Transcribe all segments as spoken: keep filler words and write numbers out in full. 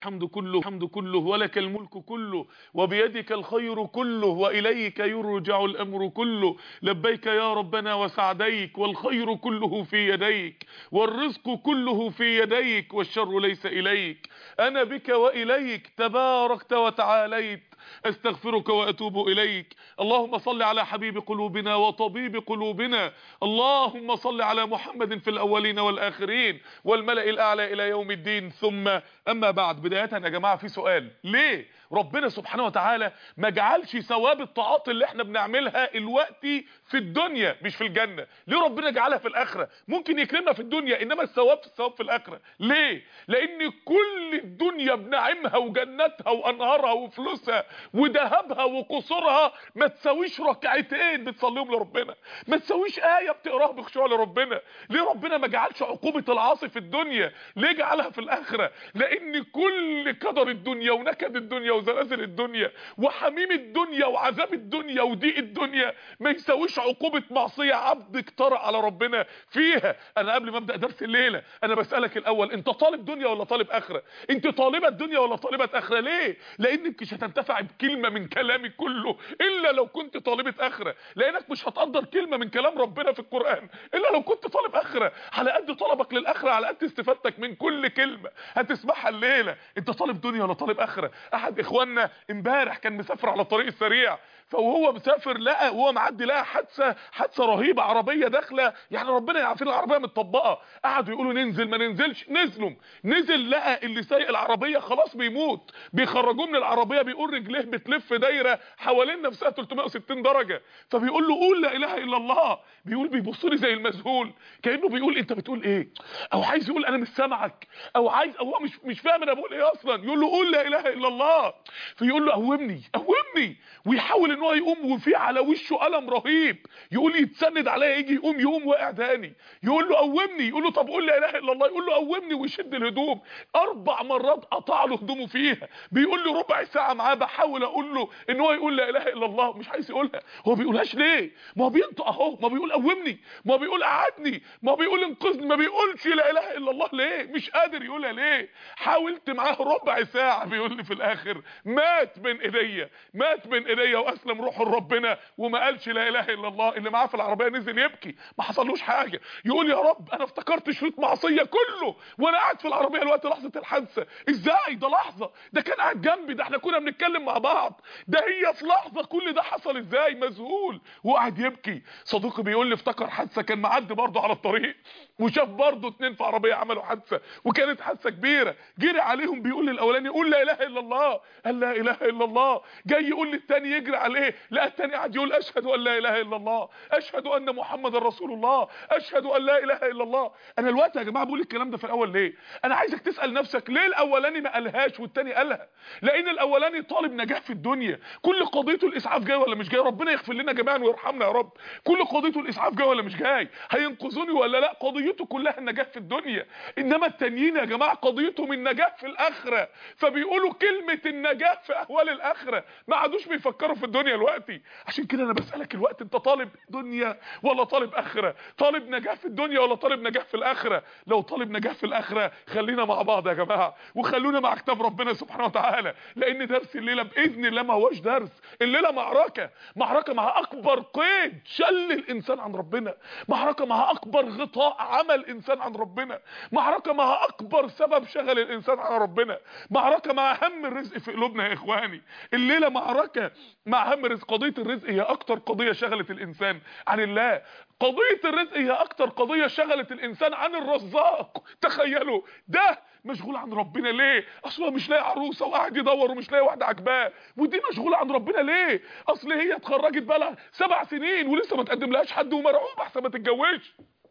الحمد كله الحمد كله ولك الملك كله وبيدك الخير كله وإليك يرجع الأمر كله. لبيك يا ربنا وسعديك، والخير كله في يديك، والرزق كله في يديك، والشر ليس إليك. أنا بك وإليك تباركت وتعاليت، استغفرك واتوب اليك. اللهم صل على حبيب قلوبنا وطبيب قلوبنا، اللهم صل على محمد في الاولين والاخرين والملأ الاعلى الى يوم الدين. ثم اما بعد، بداية يا جماعة في سؤال: ليه ربنا سبحانه وتعالى ما جعلش ثواب الطاعات اللي احنا بنعملها الوقتي في الدنيا مش في الجنة؟ ليه ربنا جعلها في الاخرة؟ ممكن يكرمنا في الدنيا انما الثواب الثواب في الاخرة. ليه؟ لان كل الدنيا بنعمها وجنتها وانهارها وفلوسها وذهبها وقصورها ما تساويش ركعتين بتصليهم لربنا، ما تساويش آية بتقراها بخشوع لربنا. ليه ربنا ما جعلش عقوبة العاصي في الدنيا؟ ليه جعلها في الاخرة؟ لان كل قدر الدنيا ونكد الدنيا وزلازل الدنيا وحميم الدنيا وعذاب الدنيا وضيق الدنيا ما يساويش عقوبة معصية عبد اجترأ على ربنا فيها. انا قبل ما ابدا درس الليلة انا بسألك الاول: انت طالب دنيا ولا طالب اخرة؟ انت طالبة دنيا ولا طالبة اخرة؟ ليه؟ لانك مش هتنتفع بكلمة من كلامي كله الا لو كنت طالبة اخرة، لانك مش هتقدر كلمة من كلام ربنا في القرآن الا لو كنت طالب اخرة. على قد طلبك للاخرة على قد استفادتك من كل كلمة هتسمعها الليلة. انت طالب دنيا ولا طالب اخرة؟ احد اخواننا امبارح كان مسافر على الطريق السريع، فوهو مسافر لقى وهو معدي لقى حادثه حادثه رهيبه، عربيه داخله، يعني ربنا يعافينا العربيه متطبقه. قعدوا يقولوا ننزل ما ننزلش، نزلوا. نزل لقى اللي سايق العربيه خلاص بيموت، بيخرجوه من العربيه بيقول رجليه بتلف دايره حوالين نفسها ثلاثمائة وستين درجه، فبيقول له قول لا اله الا الله. بيقول بيبص لي زي المذهول كانه بيقول انت بتقول ايه، او عايز يقول انا مش سامعك، او عايز او هو مش مش فاهم انا بقول ايه اصلا. يقول له قول لا اله الا الله، فيقول له قومني قومني، ويحاول ان هو يقوم وفي على وشه الم رهيب، يقول يتسند عليا يجي يقوم يقوم واقع تاني. يقول له قومني، يقول له طب قول لا اله الا الله، يقول له قومني، ويشد الهدوم. اربع مرات قطع له هدومه فيها. بيقول له ربع ساعه معاه بحاول اقول له ان هو يقول لا اله الا الله، مش عايز يقولها. هو بيقولهاش ليه؟ ما هو بينطق اهو، ما بيقول قومني، ما بيقول قعدني، ما بيقول انقذني، ما بيقولش لا اله الا الله ليه؟ مش قادر يقولها ليه؟ حاولت معاه ربع ساعه، بيقول لي في الاخر مات بين ايديا، مات بين ايديا واسلم روحه لربنا وما قالش لا اله الا الله. اللي معاه في العربيه نزل يبكي، ما حصلوش حاجه، يقول يا رب انا افتكرت شريط معصيه كله وانا قاعد في العربيه الوقت لحظه الحادثه. ازاي؟ ده لحظه، ده كان قاعد جنبي، ده احنا كنا بنتكلم مع بعض، ده هي في لحظه كل ده حصل ازاي؟ مذهول وقاعد يبكي. صديقي بيقول لي افتكر حادثه كان معدي برضه على الطريق وشاف برضه اتنين في عربيه عملوا حادثه وكانت حادثه كبيره، جري عليهم بيقول لي الاولاني قول لا اله الا الله، قال لا اله الا الله، جاي يقول لي الثاني يجري عليه لقى الثاني قاعد يقول اشهد ان لا اله الا الله، اشهد ان محمد رسول الله، اشهد ان لا اله الا الله. انا الوقت يا جماعه بقول الكلام ده في الاول ليه؟ انا عايزك تسال نفسك ليه الاولاني ما قالهاش والثاني قالها؟ لان الاولاني طالب نجاح في الدنيا، كل قضيته الاسعاف جاي ولا مش جاي؟ ربنا يغفر لنا جميعا ويرحمنا يا رب. كل قضيته الاسعاف جاي ولا مش جاي؟ هينقذوني ولا لا؟ قضيته كلها النجاح في الدنيا. انما التانيين يا جماعه قضيتهم النجاح في الاخره، فبيقولوا كلمه النجاح في اهوال الاخره، ما عادوش بيفكروا في الدنيا دلوقتي. عشان كده انا بسالك الوقت: انت طالب دنيا ولا طالب اخره؟ طالب نجاح في الدنيا ولا طالب نجاح في الاخره؟ لو طالب نجاح في الاخره خلينا مع بعض يا جماعه، وخلونا مع كتاب ربنا سبحانه وتعالى، لان درس الليله باذن الله ما هوش درس، الليله معركه، معركه مع اكبر قيد شل الانسان عن ربنا، معركه مع اكبر غطاء عمل الانسان عن ربنا، معركه مع اكبر سبب شغل الانسان عن ربنا، معركه مع هم الرزق في قلوبنا يا اخواني. الليله معركه مع هم الرزق. قضيه الرزق هي اكتر قضيه شغلت الانسان عن الله، قضيه الرزق هي اكتر قضيه شغلت الانسان عن الرزاق. تخيلوا ده مشغول عن ربنا ليه؟ اصله مش لاقي عروسه وقاعد يدور ومش لاقي واحده عجباه، ودي مشغوله عن ربنا ليه؟ اصل هي اتخرجت بقى سبع سنين ولسه ما تقدم لهاش حد ومرعوب احسن ما تتجوزش.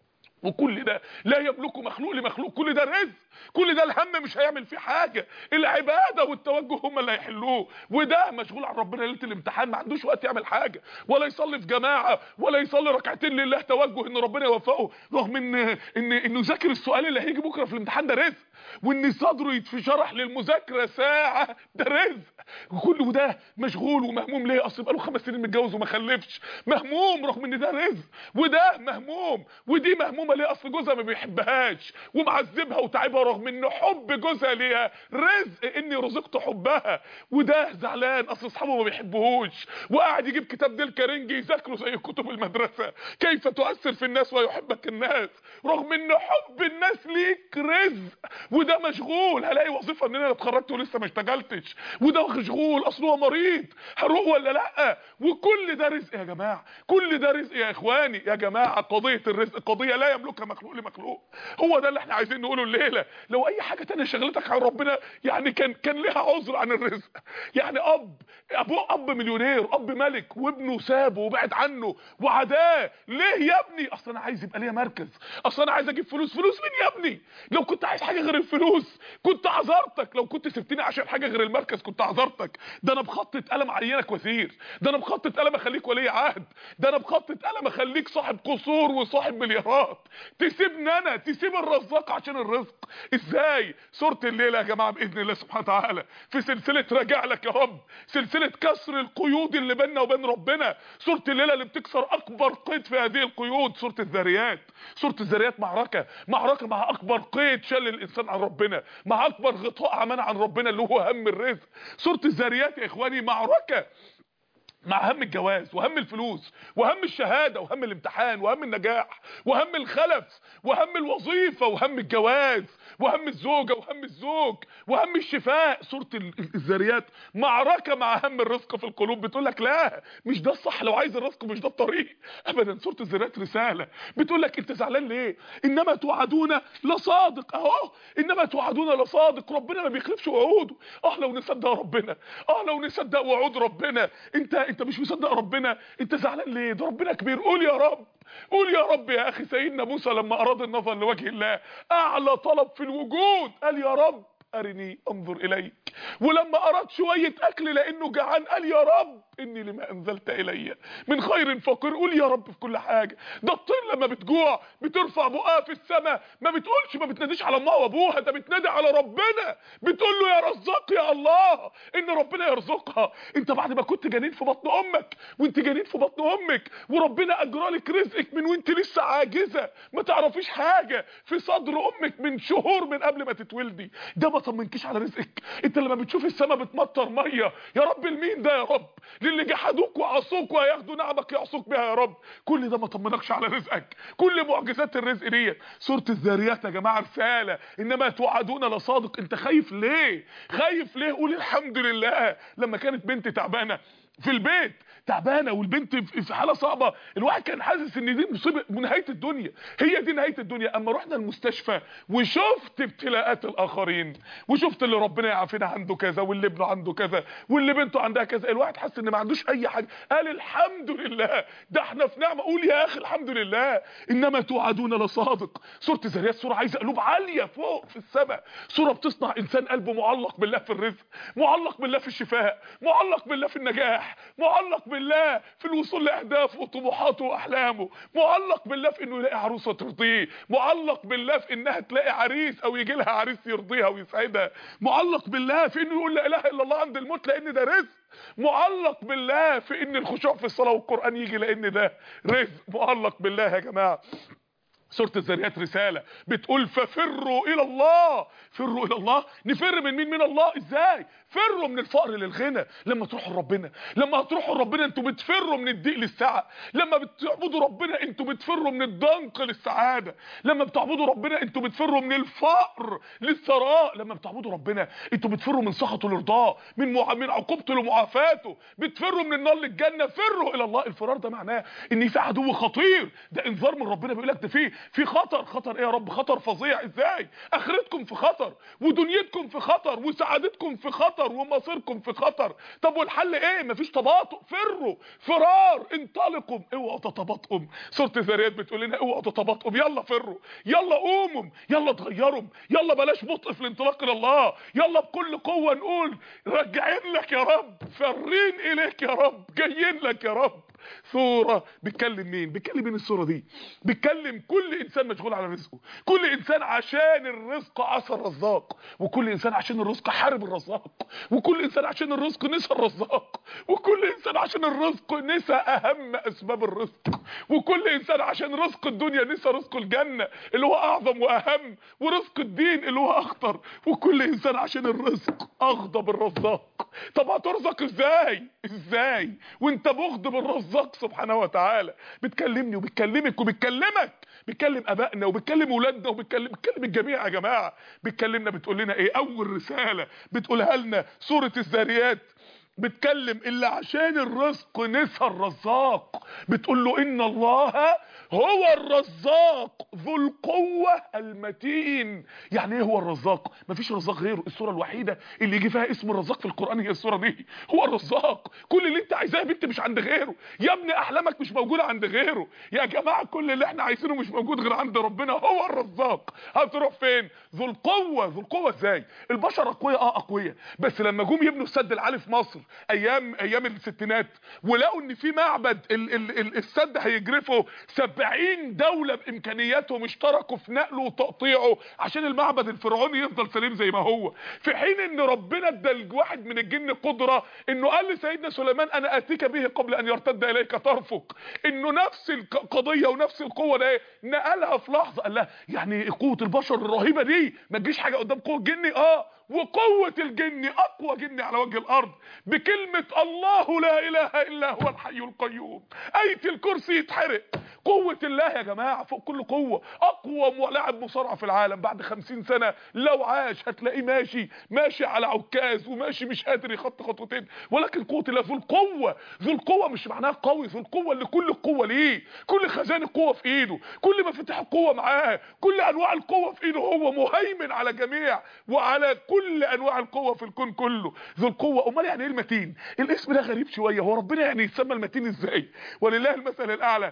وكل ده لا يملكه مخلوق لمخلوق، كل ده رزق، كل ده الهم مش هيعمل فيه حاجه، العباده والتوجه هم اللي هيحلوه. وده مشغول عن ربنا ليله الامتحان، ما عندوش وقت يعمل حاجه، ولا يصلي في جماعه، ولا يصلي ركعتين لله توجه ان ربنا يوفقه، رغم ان ان انه ذاكر السؤال اللي هيجي بكره في الامتحان ده رزق، وان صدره يتشرح للمذاكره ساعه ده رزق. وكل ده مشغول ومهموم ليه؟ اصل بقاله خمس سنين متجوز وما خلفش، مهموم رغم ان ده رزق. وده مهموم ودي مهموم مهمومه ليه؟ اصل جوزها ما بيحبهاش ومعذبها وتعبها رغم ان حب جوزها ليها رزق اني رزقت حبها، وده زعلان اصل اصحابه ما بيحبوهوش وقاعد يجيب كتاب ديل كارنيجي يذاكره زي كتب المدرسه، كيف تؤثر في الناس ويحبك الناس، رغم ان حب الناس ليك رزق. وده مشغول، هلاقي وظيفه ان انا اتخرجت ولسه ما اشتغلتش، وده مشغول اصل هو مريض، هروح ولا لا؟ وكل ده رزق يا جماعه، كل ده رزق يا اخواني. يا جماعه قضيه الرزق قضيه لا يملكها مخلوق لمخلوق، هو ده اللي احنا عايزين نقوله الليله. لو اي حاجه تانية شغلتك عن ربنا يعني كان كان ليها عذر عن الرزق. يعني اب ابوه اب مليونير، اب ملك، وابنه سابه وبعد عنه وعداه، ليه يا ابني؟ اصل انا عايز يبقى ليا مركز، اصل انا عايز اجيب فلوس. فلوس مين يا ابني؟ لو كنت عايز حاجه غير الفلوس كنت عذرتك، لو كنت سبتني عشان حاجه غير المركز كنت عذرتك. ده انا بخطة قلم عينك وزير، ده انا بخطة قلم اخليك ولي عهد، ده انا بخطة قلم اخليك صاحب قصور وصاحب مليارات. تسيبني انا، تسيب الرزاق عشان الرزق؟ ازاي؟ سوره الليله يا جماعه باذن الله سبحانه وتعالى في سلسله راجع لك يا رب، سلسله كسر القيود اللي بيننا وبين ربنا. سوره الليله اللي بتكسر اكبر قيد في هذه القيود سوره الذاريات. سوره الذاريات معركه معركه مع اكبر قيد شل الانسان عن ربنا، مع اكبر غطاء عمانا عن ربنا اللي هو هم الرزق. سوره الذاريات يا اخواني معركه مع هم الجواز وهم الفلوس وهم الشهاده وهم الامتحان وهم النجاح وهم الخلف وهم الوظيفه وهم الجواز وهم الزوجه وهم الزوج وهم الشفاء. سوره الذاريات معركه مع هم الرزق في القلوب، بتقول لك لا مش ده الصح، لو عايز الرزق مش ده الطريق ابدا. سوره الذاريات رساله بتقول لك انت زعلان ليه؟ انما توعدون لصادق، اهو انما توعدون لصادق، ربنا ما بيخلفش وعوده. اه لو نصدق ربنا، اه لو نصدق وعود ربنا. انت انت مش مصدق ربنا، انت زعلان ليه؟ ده ربنا كبير. قول يا رب، قول يا رب. يا اخي سيدنا موسى لما اراد النظر لوجه الله اعلى طلب في الوجود قال يا رب ارني انظر اليك، ولما اراد شويه اكل لانه جعان قال يا رب اني لما انزلت الي من خير فقير. قول يا رب في كل حاجه. ده الطير لما بتجوع بترفع بقها في السماء، ما بتقولش ما بتناديش على امها وابوها، ده بتنادي على ربنا، بتقول له يا رزاق يا الله، ان ربنا يرزقها. انت بعد ما كنت جنين في بطن امك وانت جنين في بطن امك وربنا اجرى لك رزقك من وانت لسه عاجزه ما تعرفيش حاجه في صدر امك من شهور من قبل ما تتولدي، ده ما طمنكيش على رزقك؟ انت لما بتشوف السماء بتمطر ميه يا رب لمين ده؟ يا رب للي جحدوك وعصوك وهياخدوا نعمك يعصوك بها يا رب. كل ده ما طمنكش على رزقك؟ كل معجزات الرزق ديت. سوره الذاريات يا جماعه رساله، انما توعدون لصادق. انت خايف ليه؟ خايف ليه؟ قول الحمد لله. لما كانت بنتي تعبانه في البيت، تعبانه والبنت في حاله صعبه، الواحد كان حاسس ان دي مصيبه نهايه الدنيا، هي دي نهايه الدنيا. اما رحنا المستشفى وشفت ابتلاءات الاخرين وشفت اللي ربنا يعافينا عنده كذا واللي ابنه عنده كذا واللي بنته عندها كذا، الواحد حس ان ما عندوش اي حاجه، قال الحمد لله ده احنا في نعمه. قول يا اخي الحمد لله. انما توعدون لصادق. سوره الذاريات سوره عايزه قلوب عاليه فوق في السماء، سوره بتصنع انسان قلبه معلق بالله في الرزق، معلق بالله في الشفاء، معلق بالله في النجاح، معلق بالله في الوصول لاهدافه وطموحاته واحلامه، معلق بالله في انه يلاقي عروسه ترضيه، معلق بالله في انها تلاقي عريس او يجي لها عريس يرضيها ويسعدها، معلق بالله في انه يقول لا اله الا الله عند الموت لان ده رزق، معلق بالله في ان الخشوع في الصلاه والقران يجي لان ده رزق، معلق بالله يا جماعه. سورة الذاريات رسالة بتقول ففروا الى الله. فروا الى الله، نفر من مين؟ من الله. ازاي؟ فروا من الفقر للغنى. لما تروحوا لربنا، لما هتروحوا لربنا انتوا بتفروا من الضيق للسعه، لما بتعبدوا ربنا انتوا بتفروا من الضنك للسعاده، لما بتعبدوا ربنا انتوا بتفروا من الفقر للثراء، لما بتعبدوا ربنا انتوا بتفروا من سخطه لرضاه، من مع... من عقوبته لمعافاته، بتفروا من النار للجنه. فروا الى الله. الفرار ده معناه ان في عدو خطير، ده انذار من ربنا بيقول لك ده في في خطر. خطر ايه يا رب؟ خطر فظيع. ازاي؟ اخرتكم في خطر ودنيتكم في خطر وسعادتكم في خطر ومصيركم في خطر. طب والحل ايه؟ مفيش تباطؤ. فروا، فرار، انطلقوا، اوعوا تتباطؤوا. سوره الذاريات بتقول لنا اوعوا تتباطؤوا، يلا فروا، يلا قوموا، يلا اتغيروا، يلا بلاش بطء في الانطلاق الى الله، يلا بكل قوه نقول راجعين لك يا رب، فرين اليك يا رب، جايين لك يا رب. سوره بتكلم مين؟ بتكلم مين السوره دي؟ بتكلم كل انسان مشغول على رزقه، كل انسان عشان الرزق عصى الرزاق، وكل انسان عشان الرزق حارب الرزاق، وكل انسان عشان الرزق نسى الرزاق، وكل انسان عشان الرزق نسى اهم اسباب الرزق، وكل انسان عشان رزق الدنيا نسى رزق الجنه اللي هو اعظم واهم، ورزق الدين اللي هو اخطر، وكل انسان عشان الرزق اغضب الرزاق. طب هترزق ازاي؟ ازاي وانت مغضب الرزاق سبحانه وتعالى؟ بتكلمني وبتكلمك وبتكلمك، بتكلم ابائنا وبتكلم اولادنا وبتكلم بتكلم الجميع يا جماعه. بتكلمنا بتقول لنا ايه؟ اول رساله بتقولها لنا سوره الذاريات بتكلم اللي عشان الرزق نسى الرزاق، بتقول له ان الله هو الرزاق ذو القوة المتين. يعني ايه هو الرزاق؟ مفيش رزاق غيره. السورة الوحيدة اللي يجي فيها اسم الرزاق في القرآن هي السورة دي. هو الرزاق، كل اللي انت عايزاه يا بنت مش عند غيره، يا ابني احلامك مش موجودة عند غيره، يا جماعة كل اللي احنا عايزينه مش موجود غير عند ربنا. هو الرزاق. هتروح فين؟ ذو القوة. ذو القوة ازاي؟ البشر اقوياء، اه اقوياء، بس لما جم يبنوا السد العالي في مصر ايام ايام الستينات ولقوا ان في معبد ال ال ال السد هيجرفه سبعين دولة بامكانياتهم اشتركوا في نقله وتقطيعه عشان المعبد الفرعوني يفضل سليم زي ما هو، في حين ان ربنا ادى لواحد من الجن قدرة انه قال لسيدنا سليمان انا اتيك به قبل ان يرتد اليك طرفك، انه نفس القضية ونفس القوة ده نقلها في لحظة. قال لها يعني قوة البشر الرهيبة دي ما تجيش حاجة قدام قوة الجن؟ اه، وقوة الجن اقوى جن على وجه الارض بكلمة الله لا اله الا هو الحي القيوم. آية الكرسي يتحرق. قوة الله يا جماعة فوق كل قوة. اقوى لاعب مصارعة في العالم بعد خمسين سنة لو عاش هتلاقيه ماشي ماشي على عكاز وماشي مش قادر يخط خطوتين، ولكن قوة الله ذو القوة. ذو القوة مش معناها قوي، ذو القوة اللي كل القوة ليه، كل خزان القوة في ايده، كل مفاتيح القوة معاه، كل انواع القوة في ايده، هو مهيمن على جميع وعلى كل انواع القوة في الكون كله. ذو القوة. امال يعني ايه المتين؟ الاسم ده غريب شوية، هو ربنا يعني يتسمى المتين ازاي؟ ولله المثل الاعلى.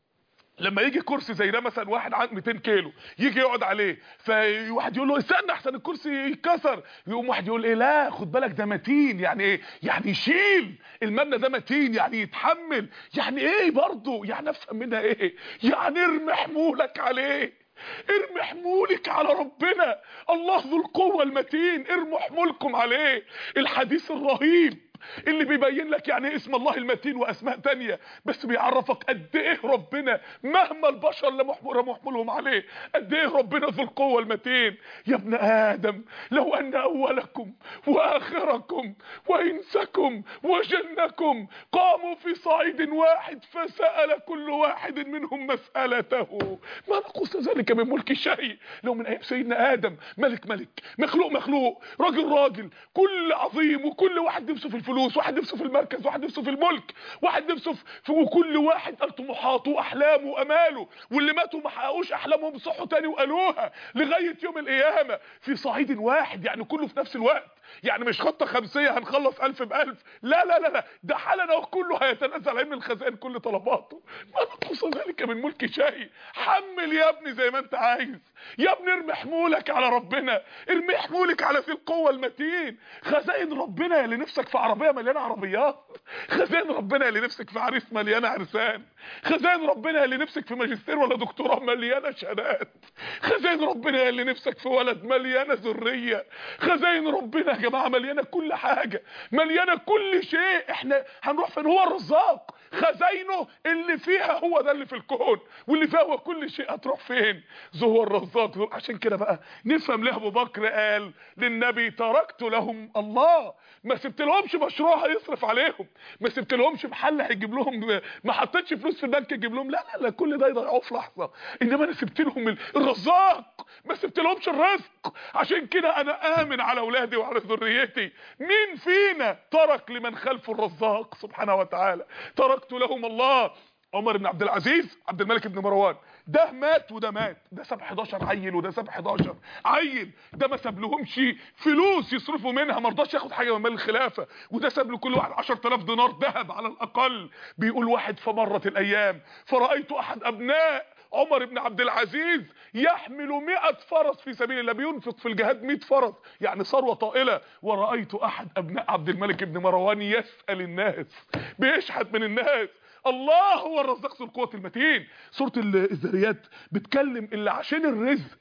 لما يجي كرسي زي ده مثلا واحد عنده مئتين كيلو يجي يقعد عليه، فواحد يقول له استنى احسن الكرسي يتكسر، يقوم واحد يقول ايه لا خد بالك ده متين. يعني ايه؟ يعني يشيل المبنى ده متين، يعني يتحمل. يعني ايه برضه؟ يعني افهم منها ايه؟ يعني ارمي حمولك عليه، ارمي حمولك على ربنا. الله ذو القوة المتين، ارموا حمولكم عليه. الحديث الرهيب اللي بيبين لك يعني ايه اسم الله المتين واسماء تانية، بس بيعرفك قد ايه ربنا مهما البشر رموا حمولهم عليه قد ايه ربنا ذو القوة المتين. يا ابن ادم لو ان اولكم واخركم وانسكم وجنكم قاموا في صعيد واحد فسأل كل واحد منهم مسألته ما نقص ذلك من ملك شيء. لو من ايام سيدنا ادم ملك ملك، مخلوق مخلوق، راجل راجل، كل عظيم، وكل واحد نفسه في الفلوس، واحد نفسه في المركز، واحد نفسه في الملك، واحد نفسه في، وكل واحد قال طموحاته واحلامه واماله، واللي ماتوا ما حققوش احلامهم صحوا تاني وقالوها لغايه يوم القيامه في صعيد واحد. يعني كله في نفس الوقت، يعني مش خطه خمسيه هنخلص ألف بألف، لا لا لا لا، ده حالنا وكله هيتنزل عليه من الخزائن كل طلباته. ما نقص ذلك من ملك شيء. حمل يا ابني زي ما انت عايز، يا ابني ارمي حمولك على ربنا، ارمي حمولك على ذي القوه المتين. خزائن ربنا اللي نفسك في عربيه مليانه عربيات، خزائن ربنا اللي نفسك في عريس مليانه عرسان، خزائن ربنا اللي نفسك في ماجستير ولا دكتوراه مليانه شهادات، خزائن ربنا اللي نفسك في ولد مليانه ذريه، خزائن ربنا يا جماعه مليانه كل حاجه، مليانه كل شيء. احنا هنروح فين؟ هو الرزاق، خزاينه اللي فيها هو ده اللي في الكون، واللي فيها هو كل شيء. هتروح فين؟ هو الرزاق. عشان كده بقى نفهم ليه ابو بكر قال للنبي تركت لهم الله، ما سبت لهمش مشروع هيصرف عليهم، ما سبت لهمش محل هيجيب لهم، ما حطيتش فلوس في البنك يجيب لهم، لا لا لا، كل ده يضيعوه في لحظه، انما انا سبت لهم الرزاق، ما سبت لهمش الرزق. عشان كده انا امن على اولادي وعلى ذريتي. مين فينا ترك لمن خلفه الرزاق سبحانه وتعالى؟ تركت لهم الله. عمر بن عبد العزيز عبد الملك بن مروان ده مات وده مات، ده ساب حداشر عيل وده ساب حداشر عيل، ده ما ساب لهمش فلوس يصرفوا منها، ما رضاش ياخد حاجه من مال الخلافه، وده ساب لكل واحد عشرة آلاف دينار ذهب على الاقل. بيقول واحد فمرت الايام فرايت احد ابناء عمر بن عبد العزيز يحمل مئة فرس في سبيل الله، بينفق في الجهاد مئة فرس، يعني ثروه طائله. ورأيت احد ابناء عبد الملك بن مروان يسأل الناس، بيشحت من الناس. الله هو الرزاق ذو القوة المتين. سورة الذريات بتكلم اللي عشان الرزق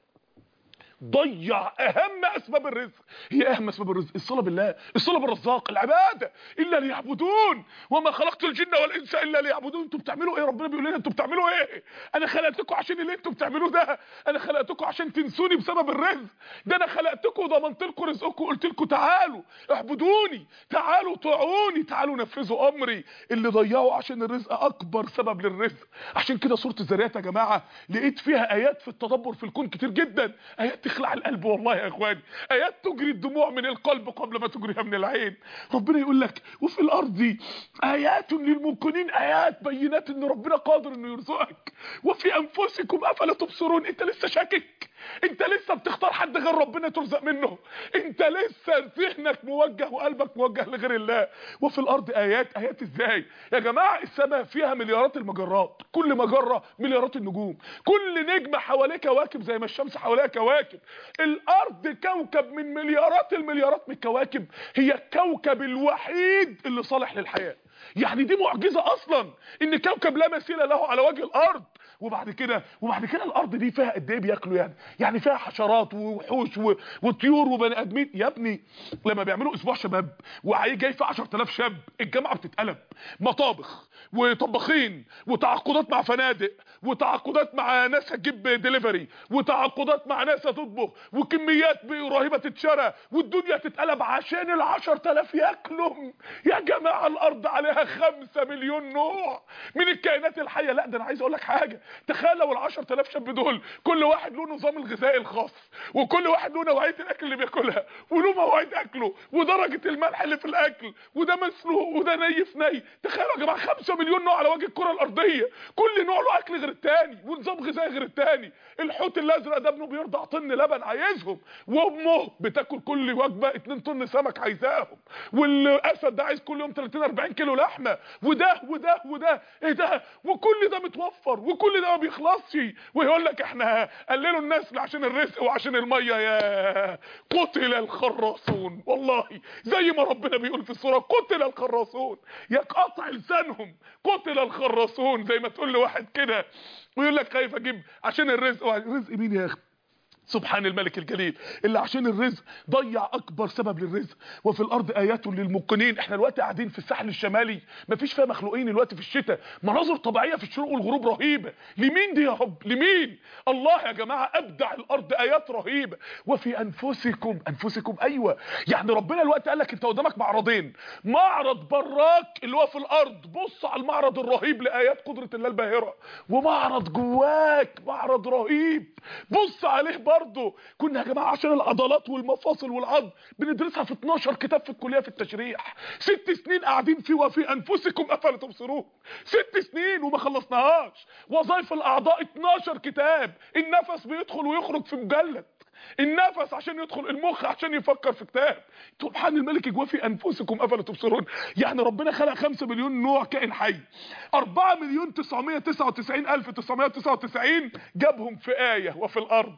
ضيع اهم اسباب الرزق. هي اهم اسباب الرزق الصلاه بالله، الصلاه بالرزاق، العباده. الا ليعبدون وما خلقت الجن والانس الا ليعبدون. انتوا بتعملوا ايه؟ ربنا بيقول لنا انتوا بتعملوا ايه؟ انا خلقتكم عشان اللي انتوا بتعملوه ده. انا خلقتكم عشان تنسوني بسبب الرزق ده. انا خلقتكم وضمنت لكم رزقكم وقلت لكم تعالوا اعبدوني، تعالوا طيعوني، تعالوا نفذوا امري. اللي ضيعوا عشان الرزق اكبر سبب للرزق. عشان كده سوره الذريات يا جماعه لقيت فيها ايات في التدبر في الكون كتير جدا، ايات تخلع القلب والله يا اخواني، ايات تجري الدموع من القلب قبل ما تجريها من العين. ربنا يقول لك وفي الارض ايات للموقنين، ايات بينات ان ربنا قادر انه يرزقك. وفي انفسكم افلا تبصرون. انت لسه شاكك؟ انت لسه بتختار حد غير ربنا ترزق منه؟ انت لسه ذهنك موجه وقلبك موجه لغير الله. وفي الارض ايات. ايات ازاي يا جماعه؟ السماء فيها مليارات المجرات، كل مجره مليارات النجوم، كل نجم حواليه كواكب زي ما الشمس حواليها كواكب. الارض كوكب من مليارات المليارات من الكواكب، هي الكوكب الوحيد اللي صالح للحياه. يعني دي معجزه اصلا ان كوكب لا مثيل له على وجه الارض. وبعد كده وبعد كده الارض دي فيها قد ايه بياكلوا يعني؟ يعني فيها حشرات ووحوش وطيور وبني ادمين. يا ابني لما بيعملوا اسبوع شباب وجاي في عشرة آلاف شاب، الجامعه بتتقلب مطابخ وطباخين وتعاقدات مع فنادق وتعاقدات مع ناس هتجيب ديليفري وتعاقدات مع ناس هتطبخ وكميات رهيبه تتشرى، والدنيا تتقلب عشان ال عشرة آلاف ياكلوا. يا جماعه الارض عليها خمسة مليون نوع من الكائنات الحيه. لا ده انا عايز اقول لك حاجه، تخيل لو ال عشرة آلاف شاب دول كل واحد له نظام الغذائي الخاص، وكل واحد له نوعيه الاكل اللي بياكلها وله مواعيد اكله ودرجه الملح اللي في الاكل، وده مسلوق وده ني في ني. تخيلوا يا جماعه خمسة مليون نوع على وجه الكره الارضيه، كل نوع له اكل غير الثاني ونظام غذائي غير الثاني. الحوت الازرق ده ابنه بيرضع طن لبن عايزهم، وامه بتاكل كل وجبه اتنين طن سمك عايزاهم، والاسد ده عايز كل يوم تلاتين اربعين كيلو لحمه، وده وده وده ايه ده، وكل ده متوفر وكل ده ما بيخلصش. ويقول لك احنا قللوا النسل عشان الرزق وعشان الميه. يا قتل الخراصون، والله زي ما ربنا بيقول في السوره قتل الخراصون، يا قطع لسانهم قتل الخراصون. زي ما تقول لواحد كده ويقول لك خايف اجيب عشان الرزق. رزق مين يا اخي؟ سبحان الملك الجليل اللي عشان الرزق ضيع اكبر سبب للرزق. وفي الارض ايات للموقنين. احنا دلوقتي قاعدين في الساحل الشمالي مفيش فيها مخلوقين دلوقتي في الشتاء، مناظر طبيعيه في الشروق والغروب رهيبه. لمين دي يا رب؟ لمين؟ الله يا جماعه ابدع الارض ايات رهيبه. وفي انفسكم. انفسكم ايوه، يعني ربنا دلوقتي قال لك انت قدامك معرضين، معرض براك اللي هو في الارض، بص على المعرض الرهيب لايات قدره الله الباهره، ومعرض جواك معرض رهيب بص عليه برضه. كنا يا جماعه عشان العضلات والمفاصل والعظم بندرسها في اتناشر كتاب في الكليه في التشريح، ست سنين قاعدين فيه. وفي انفسكم افلا تبصرون، ست سنين وما خلصناهاش. وظائف الاعضاء اتناشر كتاب، النفس بيدخل ويخرج في مجلد، النفس عشان يدخل المخ عشان يفكر في كتاب. سبحان الملك جوا في انفسكم افلا تبصرون. يعني ربنا خلق خمسة مليون نوع كائن حي، اربعة مليون تسعمية تسعة وتسعين الف تسعمية تسعة وتسعين جابهم في آية وفي الارض،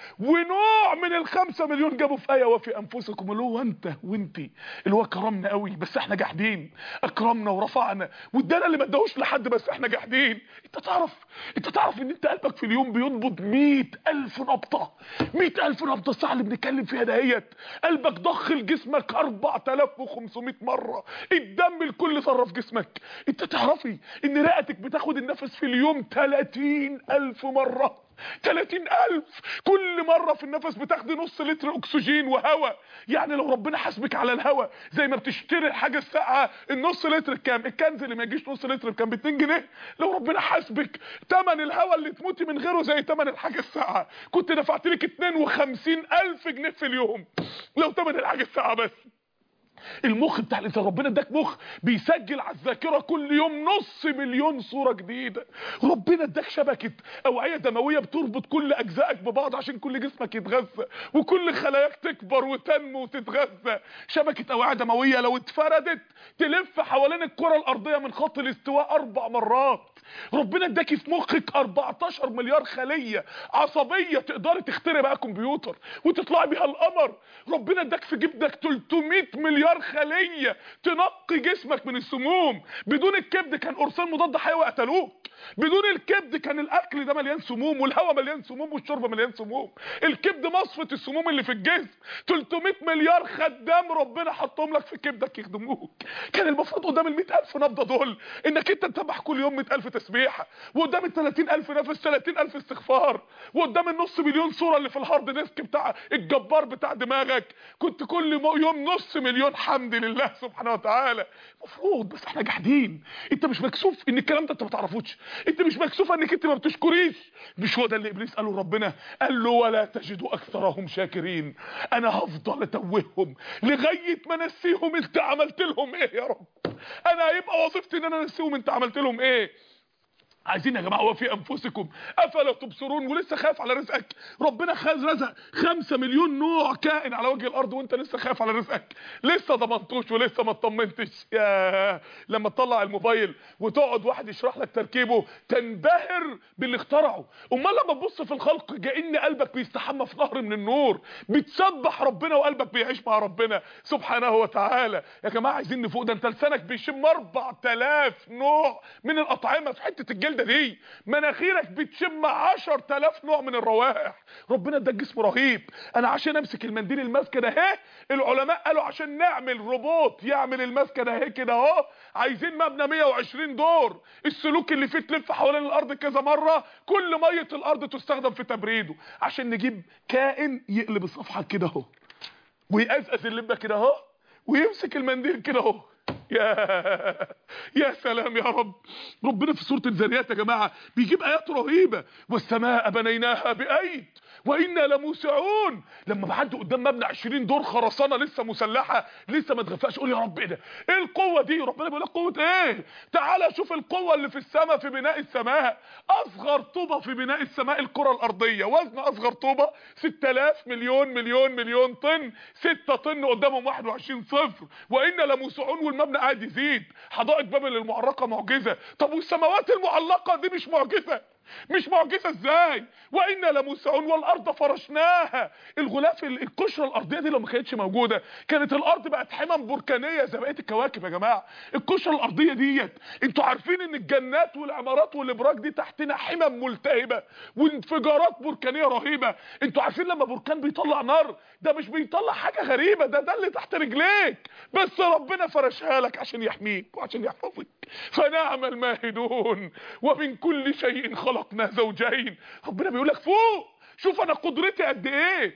ونوع من الخمسة مليون جابوا في آية وفي أنفسكم، اللي هو أنت وأنتي، اللي هو كرمنا قوي بس احنا جاحدين، أكرمنا ورفعنا وادانا اللي ما اداهوش لحد بس احنا جاحدين. أنت تعرف أنت تعرف إن أنت قلبك في اليوم بينبض مية ألف نبضة، مية ألف نبضة. الساعة اللي بنتكلم فيها دهيت قلبك ضخ لجسمك اربعة آلاف وخمسمية مرة، الدم لكل ذرة في جسمك. أنت تعرفي إن رئتك بتاخد النفس في اليوم تلاتين ألف مرة، تلاتين ألف كل مرة في النفس بتاخدي نص لتر اكسجين وهواء. يعني لو ربنا حاسبك على الهواء زي ما بتشتري الحاجة الساعة النص لتر بكام، الكنز اللي ما يجيش نص لتر بكام، ب اتنين جنيه. لو ربنا حاسبك تمن الهواء اللي تموتي من غيره زي تمن الحاجة الساعة، كنت دفعت لك اتنين وخمسين ألف جنيه في اليوم لو تمن الحاجة الساعة بس. المخ بتاع الانسان ربنا اداك مخ بيسجل على الذاكره كل يوم نص مليون صوره جديده. ربنا اداك شبكه اوعيه دمويه بتربط كل اجزائك ببعض عشان كل جسمك يتغذى وكل خلاياك تكبر وتنمو وتتغذى. شبكه اوعيه دمويه لو اتفردت تلف حوالين الكره الارضيه من خط الاستواء اربع مرات. ربنا اداكي في مخك اربعتاشر مليار خليه عصبيه تقدري تخترعي بقى كمبيوتر وتطلعي بيها القمر. ربنا اداك في جبدك تلتمية مليار خليه تنقي جسمك من السموم. بدون الكبد كان قرصان مضاد حيوي قتلوك. بدون الكبد كان الاكل ده مليان سموم، والهواء مليان سموم، والشرب مليان سموم. الكبد مصفة السموم اللي في الجسم. تلتمية مليار خدام ربنا حطهم لك في كبدك يخدموك. كان المفروض قدام ال مئة ألف نبضه دول انك انت تسبح كل يوم مئة ألف تسبيحه، وقدام ال ثلاثين ألف نفس ثلاثين ألف استغفار، وقدام النص مليون صوره اللي في الهارد ديسك بتاع الجبار بتاع دماغك كنت كل يوم نص مليون حمد لله سبحانه وتعالى. المفروض بس احنا جاحدين. انت مش مكسوف ان الكلام ده انت ما تعرفوش؟ انت مش مكسوف انك انت ما بتشكريش؟ مش هو ده اللي ابليس قاله ربنا؟ قال له ولا تجد اكثرهم شاكرين. انا هفضل اتوههم لغايه ما انسيهم انت عملت لهم ايه يا رب. انا هيبقى وظيفتي ان انا انسيهم انت عملت لهم ايه. عايزين يا جماعه وفي انفسكم افلا تبصرون. ولسه خايف على رزقك. ربنا خاز رزق خمسة مليون نوع كائن على وجه الارض وانت لسه خايف على رزقك، لسه ضمنتوش ولسه ما اطمنتش. يا لما تطلع الموبايل وتقعد واحد يشرح لك تركيبه تنبهر باللي اخترعه. امال لما تبص في الخلق كأن قلبك بيستحمى في نهر من النور، بتسبح ربنا وقلبك بيعيش مع ربنا سبحانه وتعالى. يا جماعه عايزين نفوق. ده انت لسانك بيشم أربعة آلاف نوع من الاطعمه في حته الجلد دي. مناخيرك بتشم عشرة آلاف نوع من الروائح. ربنا اداك جسم رهيب. انا عشان امسك المنديل الماسكه ده اهي، العلماء قالوا عشان نعمل روبوت يعمل الماسكه ده اهي كده اهو عايزين مبنى مئة وعشرين دور، السلوك اللي فيه تلف حوالين الارض كذا مره، كل ميه الارض تستخدم في تبريده، عشان نجيب كائن يقلب الصفحه كده اهو ويقزقز اللبه كده اهو ويمسك المنديل كده اهو. يا يا سلام يا رب. ربنا في سورة الذاريات يا جماعة بيجيب آيات رهيبة. والسماء بنيناها بأيد وإنا لموسعون. لما بعدي قدام مبنى عشرين دور خرسانة لسه مسلحة لسه ما اتغفاش قول يا رب ايه ده؟ ايه القوة دي؟ ربنا بيقول لك قوة ايه؟ تعالى شوف القوة اللي في السماء في بناء السماء. أصغر طوبة في بناء السماء الكرة الأرضية، وزن أصغر طوبة ستة آلاف مليون مليون مليون طن، ستة طن قدامهم واحد وعشرين صفر. وإنا لموسعون والمبنى قاعد يزيد. حدائق بابل المعرقة معجزة. طب والسماوات المعلقة دي مش معجزة؟ مش معجزه ازاي؟ وانا لموسعون والارض فرشناها. الغلاف القشره الارضيه دي لو ما كانتش موجوده كانت الارض بقت حمم بركانيه زي بقيه الكواكب. يا جماعه القشره الارضيه ديت انتوا عارفين ان الجنات والعمارات والابراج دي تحتنا حمم ملتهبه وانفجارات بركانيه رهيبه. انتوا عارفين لما بركان بيطلع نار ده مش بيطلع حاجه غريبه، ده ده اللي تحت رجليك، بس ربنا فرشها لك عشان يحميك وعشان يحفظك. فنعم الماهدون ومن كل شيء خلقنا زوجين. ربنا بيقول لك فوق شوف انا قدرتي قد ايه.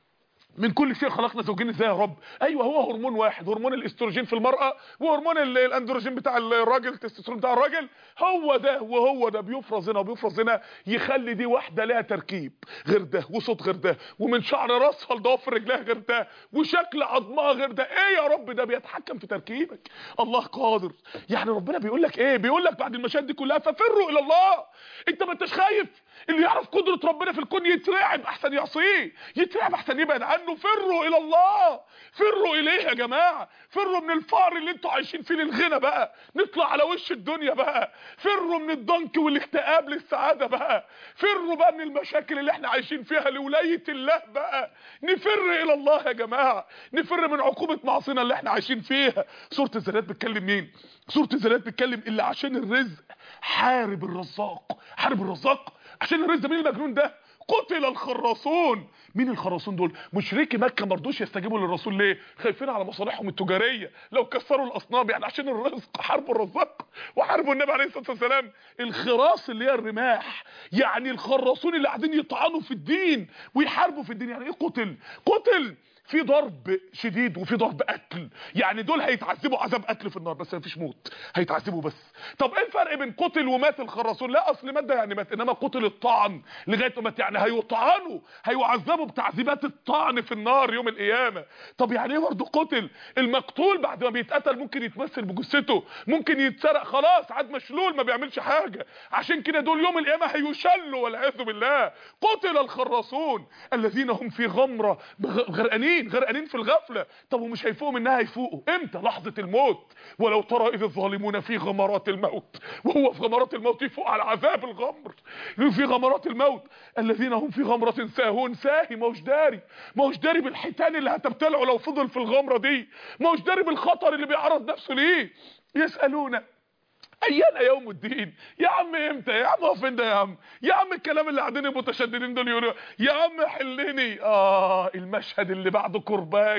من كل شيء خلقنا زوجين ازاي يا رب؟ ايوه هو هرمون واحد، هرمون الاستروجين في المرأة وهرمون الاندروجين بتاع الراجل، التستوستيرون بتاع الراجل، هو ده وهو ده بيفرز هنا وبيفرز هنا يخلي دي واحده لها تركيب غير ده وصوت غير ده ومن شعر راسها لضوافر رجلها غير ده وشكل عظمها غير ده. ايه يا رب؟ ده بيتحكم في تركيبك. الله قادر. يعني ربنا بيقول لك ايه؟ بيقول لك بعد المشاهد دي كلها ففروا الى الله. انت ما انتش خايف؟ اللي يعرف قدرة ربنا في الكون يترعب احسن يعصيه، يترعب احسن يبعد عنه. فروا الى الله، فروا اليه يا جماعة. فروا من الفقر اللي انتوا عايشين فيه للغنى بقى، نطلع على وش الدنيا بقى. فروا من الضنك والاكتئاب للسعادة بقى. فروا بقى من المشاكل اللي احنا عايشين فيها لولاية الله بقى. نفر الى الله يا جماعة، نفر من عقوبة معصينا اللي احنا عايشين فيها. سورة الذاريات بتكلم مين؟ سورة الذاريات بتكلم اللي عشان الرزق حارب الرزاق. حارب الرزاق عشان الرزق. مين المجنون ده؟ قتل الخراصون. مين الخراصون دول؟ مشركي مكه ما رضوش يستجيبوا للرسول ليه؟ خايفين على مصالحهم التجاريه لو كسروا الاصنام. يعني عشان الرزق حاربوا الرزاق وحاربوا النبي عليه الصلاه والسلام. الخراص اللي هي الرماح، يعني الخراصون اللي قاعدين يطعنوا في الدين ويحاربوا في الدين. يعني ايه قتل؟ قتل في ضرب شديد وفي ضرب قتل. يعني دول هيتعذبوا عذاب قتل في النار بس مفيش موت، هيتعذبوا بس. طب ايه الفرق بين قتل ومات الخراصون؟ لا اصل مات ده يعني مات، انما قتل الطعن لغايه ما مات يعني هيطعنوا، هيعذبوا بتعذيبات الطعن في النار يوم القيامه. طب يعني ايه برضه قتل؟ المقتول بعد ما بيتقتل ممكن يتمثل بجثته، ممكن يتسرق، خلاص عاد مشلول ما بيعملش حاجه. عشان كده دول يوم القيامه هيشلوا والعياذ بالله. قتل الخراصون الذين هم في غمره غرقانين نايمين غرقانين في الغفله. طب ومش هيفوقوا منها؟ هيفوقوا امتى؟ لحظه الموت. ولو ترى اذ الظالمون في غمرات الموت، وهو في غمرات الموت يفوق على عذاب الغمر. في غمرات الموت الذين هم في غمره ساهون. ساهي، ما هوش داري، ما هوش داري بالحيتان اللي هتبتلعه لو فضل في الغمره دي، ما هوش داري بالخطر اللي بيعرض نفسه ليه. يسالون ايان يوم الدين. يا عم امتى يا عم؟ هو فين ده يا عم؟ يا عم الكلام اللي قاعدين المتشددين دول يقولوا يا عم حلني. اه المشهد اللي بعده كرباج.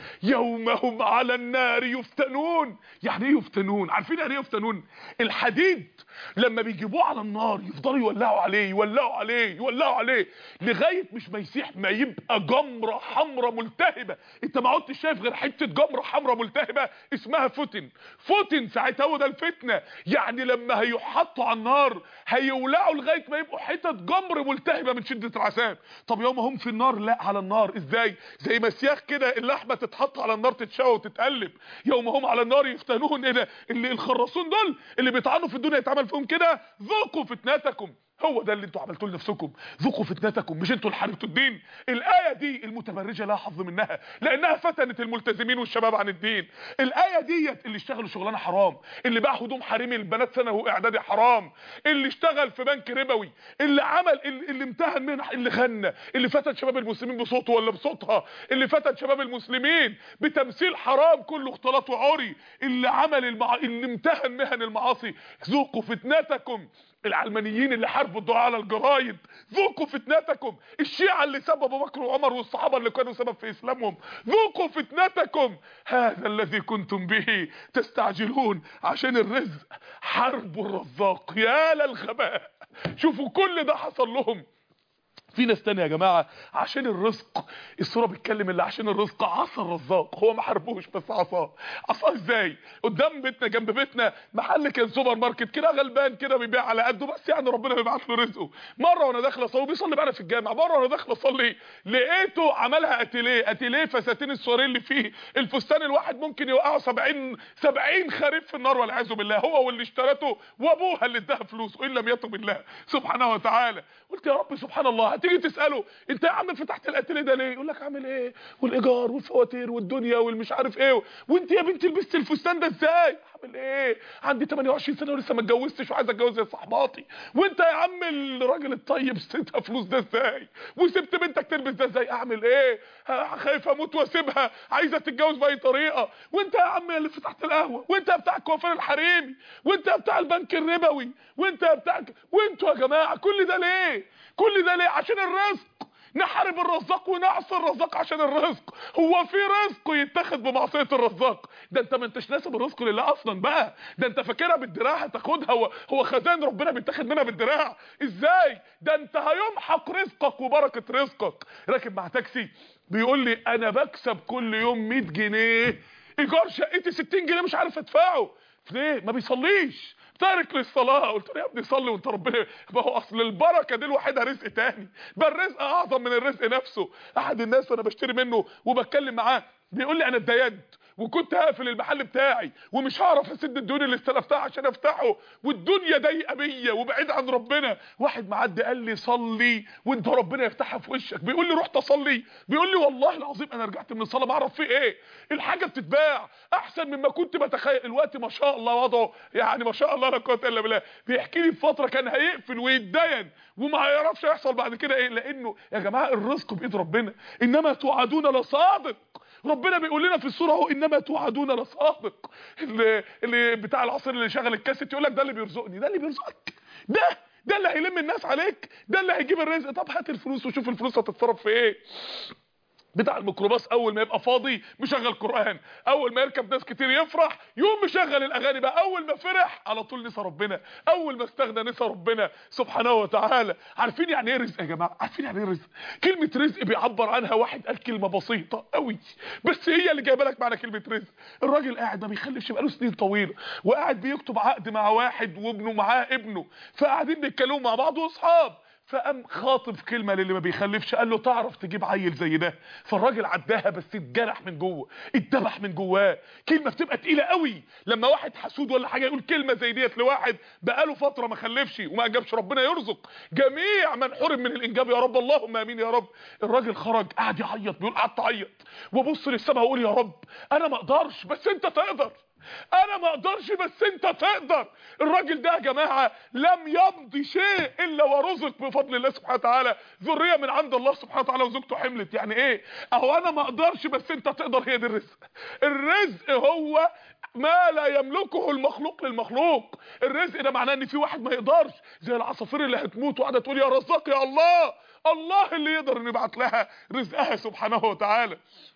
يوم هم على النار يفتنون. يعني ايه يفتنون؟ عارفين يعني ايه يفتنون؟ الحديد لما بيجيبوه على النار يفضلوا يولعوا عليه يولعوا عليه يولعوا عليه لغايه مش ما يسيح، ما يبقى جمره حمراء ملتهبه. انت ما عدتش شايف غير حته جمره حمراء ملتهبه اسمها فتن. فتن ساعتها هو ده الفتنه. يعني لما هيحطوا على النار هيولعوا لغايه ما يبقوا حتت جمر ملتهبه من شده العذاب. طب يوم هم في النار، لا على النار ازاي؟ زي ما سياخ كده اللحمه تتحط على النار تتشوى وتتقلب. يوم هم على النار يفتنون. ايه ده؟ اللي الخراصون دول اللي بيطعنوا في الدنيا يتعمل فيهم كده. ذوقوا فتنتكم. هو ده اللي انتوا عملتوه لنفسكم. ذوقوا فتنتكم. مش انتوا اللي حاربتوا الدين. الايه دي المتبرجه لها حظ منها لانها فتنت الملتزمين والشباب عن الدين. الايه ديت اللي اشتغلوا شغلانه حرام، اللي باع هدوم حريمي البنات ثانوي واعدادي حرام، اللي اشتغل في بنك ربوي، اللي عمل اللي, اللي امتهن منح، اللي غنى، اللي فتن شباب المسلمين بصوته ولا بصوتها، اللي فتن شباب المسلمين بتمثيل حرام كله اختلاط وعري، اللي عمل المع... اللي امتهن مهن المعاصي. ذوقوا فتنتكم. العلمانيين اللي حاربوا الدعاء على الجرايد، ذوقوا فتنتكم. الشيعة اللي سببوا ابو بكر وعمر والصحابه اللي كانوا سبب في اسلامهم، ذوقوا فتنتكم. هذا الذي كنتم به تستعجلون. عشان الرزق حاربوا الرزاق. يا للغباء. شوفوا كل ده حصل لهم. في ناس تانية يا جماعه عشان الرزق. السوره بتتكلم اللي عشان الرزق عصى الرزاق. هو ما حاربوش بس عصاه. عصاه ازاي؟ قدام بيتنا جنب بيتنا محل كان سوبر ماركت كده غلبان كده بيبيع على قده، بس يعني ربنا بيبعت له رزقه. مره وانا داخل اصلي بيصلي معانا في الجامع، مره وانا داخل اصلي لقيته عملها اتيليه. اتيليه فساتين السواريه اللي فيه الفستان الواحد ممكن يوقعوا سبعين سبعين خريف في النار والعياذ بالله. هو واللي اشترته وابوها اللي اداها فلوس ان لم يتب بالله سبحانه وتعالى. قلت يا رب سبحان الله. تيجي تساله انت يا عم فتحت الاتيليه ده ليه؟ يقول لك عامل ايه؟ والايجار والفواتير والدنيا والمش عارف ايه. وانت يا بنتي لبست الفستان ده ازاي؟ عامل ايه؟ عندي تمنية وعشرين سنه ولسه ما اتجوزتش وعايز اتجوز زي صاحباتي. وانت يا عم الراجل الطيب اشتريتها فلوس ده ازاي؟ وسبت بنتك تلبس ده ازاي؟ اعمل ايه؟ خايف اموت واسيبها، عايزه تتجوز باي طريقه. وانت يا عم اللي فتحت القهوه، وانت يا بتاع الكوافير الحريمي، وانت يا بتاع البنك الربوي، وانت يا بتاع، وانتوا يا جماعه كل ده ليه؟ كل ده ليه؟ عشان الرزق. نحارب الرزاق ونعصي الرزاق عشان الرزق. هو في رزق يتاخد بمعصيه الرزاق؟ ده انت ما انتش ناسب الرزق لله اصلا بقى. ده انت فاكرها بالدراع هتاخدها. هو هو خزان ربنا بيتاخد منها بالدراع ازاي؟ ده انت هيمحق رزقك وبركه رزقك. راكب مع تاكسي بيقول لي انا بكسب كل يوم مية جنيه، ايجار شقتي ستين جنيه مش عارف ادفعه. ليه؟ ما بيصليش، تارك للصلاه. قلت له يا ابني صلي وانت ربنا. ما هو اصل البركه دي لوحدها رزق تاني، بل الرزق اعظم من الرزق نفسه. احد الناس وانا بشتري منه وبتكلم معاه بيقول لي انا اتدينت وكنت هقفل المحل بتاعي ومش هعرف اسد الديون اللي استلفتها عشان افتحه، والدنيا ضيقه بيا وبعيد عن ربنا. واحد معدي قال لي صلي وانت ربنا يفتحها في وشك. بيقول لي رحت اصلي، بيقول لي والله العظيم انا رجعت من الصلاه ما اعرف فيه ايه. الحاجه بتتباع احسن مما كنت بتخيل. الوقت ما شاء الله وضعه يعني ما شاء الله لا قوه الا بالله. بيحكي لي في فتره كان هيقفل ويتدين وما هيعرفش يحصل بعد كده ايه، لانه يا جماعه الرزق بايد ربنا. انما توعدون لصادق. ربنا بيقول لنا في السوره اهو انما توعدون لصادق. اللي اللي بتاع العصير اللي شغل الكاسيت يقول لك ده اللي بيرزقني، ده اللي بيرزقك، ده ده اللي هيلم الناس عليك، ده اللي هيجيب الرزق. طب هات الفلوس وشوف الفلوس هتتصرف في ايه. بتاع الميكروباص اول ما يبقى فاضي مشغل قرآن، اول ما يركب ناس كتير يفرح يقوم مشغل الاغاني بقى. اول ما فرح على طول نسى ربنا، اول ما استغنى نسى ربنا سبحانه وتعالى. عارفين يعني ايه رزق يا جماعه؟ عارفين يعني ايه رزق؟ كلمه رزق بيعبر عنها واحد قال كلمه بسيطه قوي بس هي اللي جايبه لك معنى كلمه رزق. الراجل قاعد ما بيخلفش بقاله سنين طويله، وقاعد بيكتب عقد مع واحد وابنه معاه ابنه، فقاعدين بيتكلموا مع بعض واصحاب، فقام خاطب كلمه للي ما بيخلفش، قال له تعرف تجيب عيل زي ده؟ فالراجل عداها بس اتجرح من جوه، اتذبح من جواه. كلمه بتبقى تقيله قوي لما واحد حسود ولا حاجه يقول كلمه زي ديت لواحد بقاله فتره ما خلفش وما انجبش. ربنا يرزق جميع من حرم من الانجاب يا رب، اللهم امين يا رب. الراجل خرج قعد يعيط، بيقول قعدت اعيط وابص للسماء واقول يا رب انا ما اقدرش بس انت تقدر، انا ما اقدرش بس انت تقدر. الراجل ده يا جماعه لم يمضي شيء الا ورزق بفضل الله سبحانه وتعالى ذريه من عند الله سبحانه وتعالى، وزوجته حملت. يعني ايه اهو انا ما اقدرش بس انت تقدر؟ هي دي الرزق. الرزق هو ما لا يملكه المخلوق للمخلوق. الرزق ده معناه ان في واحد ما يقدرش، زي العصافير اللي هتموت وقاعده تقول يا رزاق يا الله، الله اللي يقدر انه يبعت لها رزقها سبحانه وتعالى.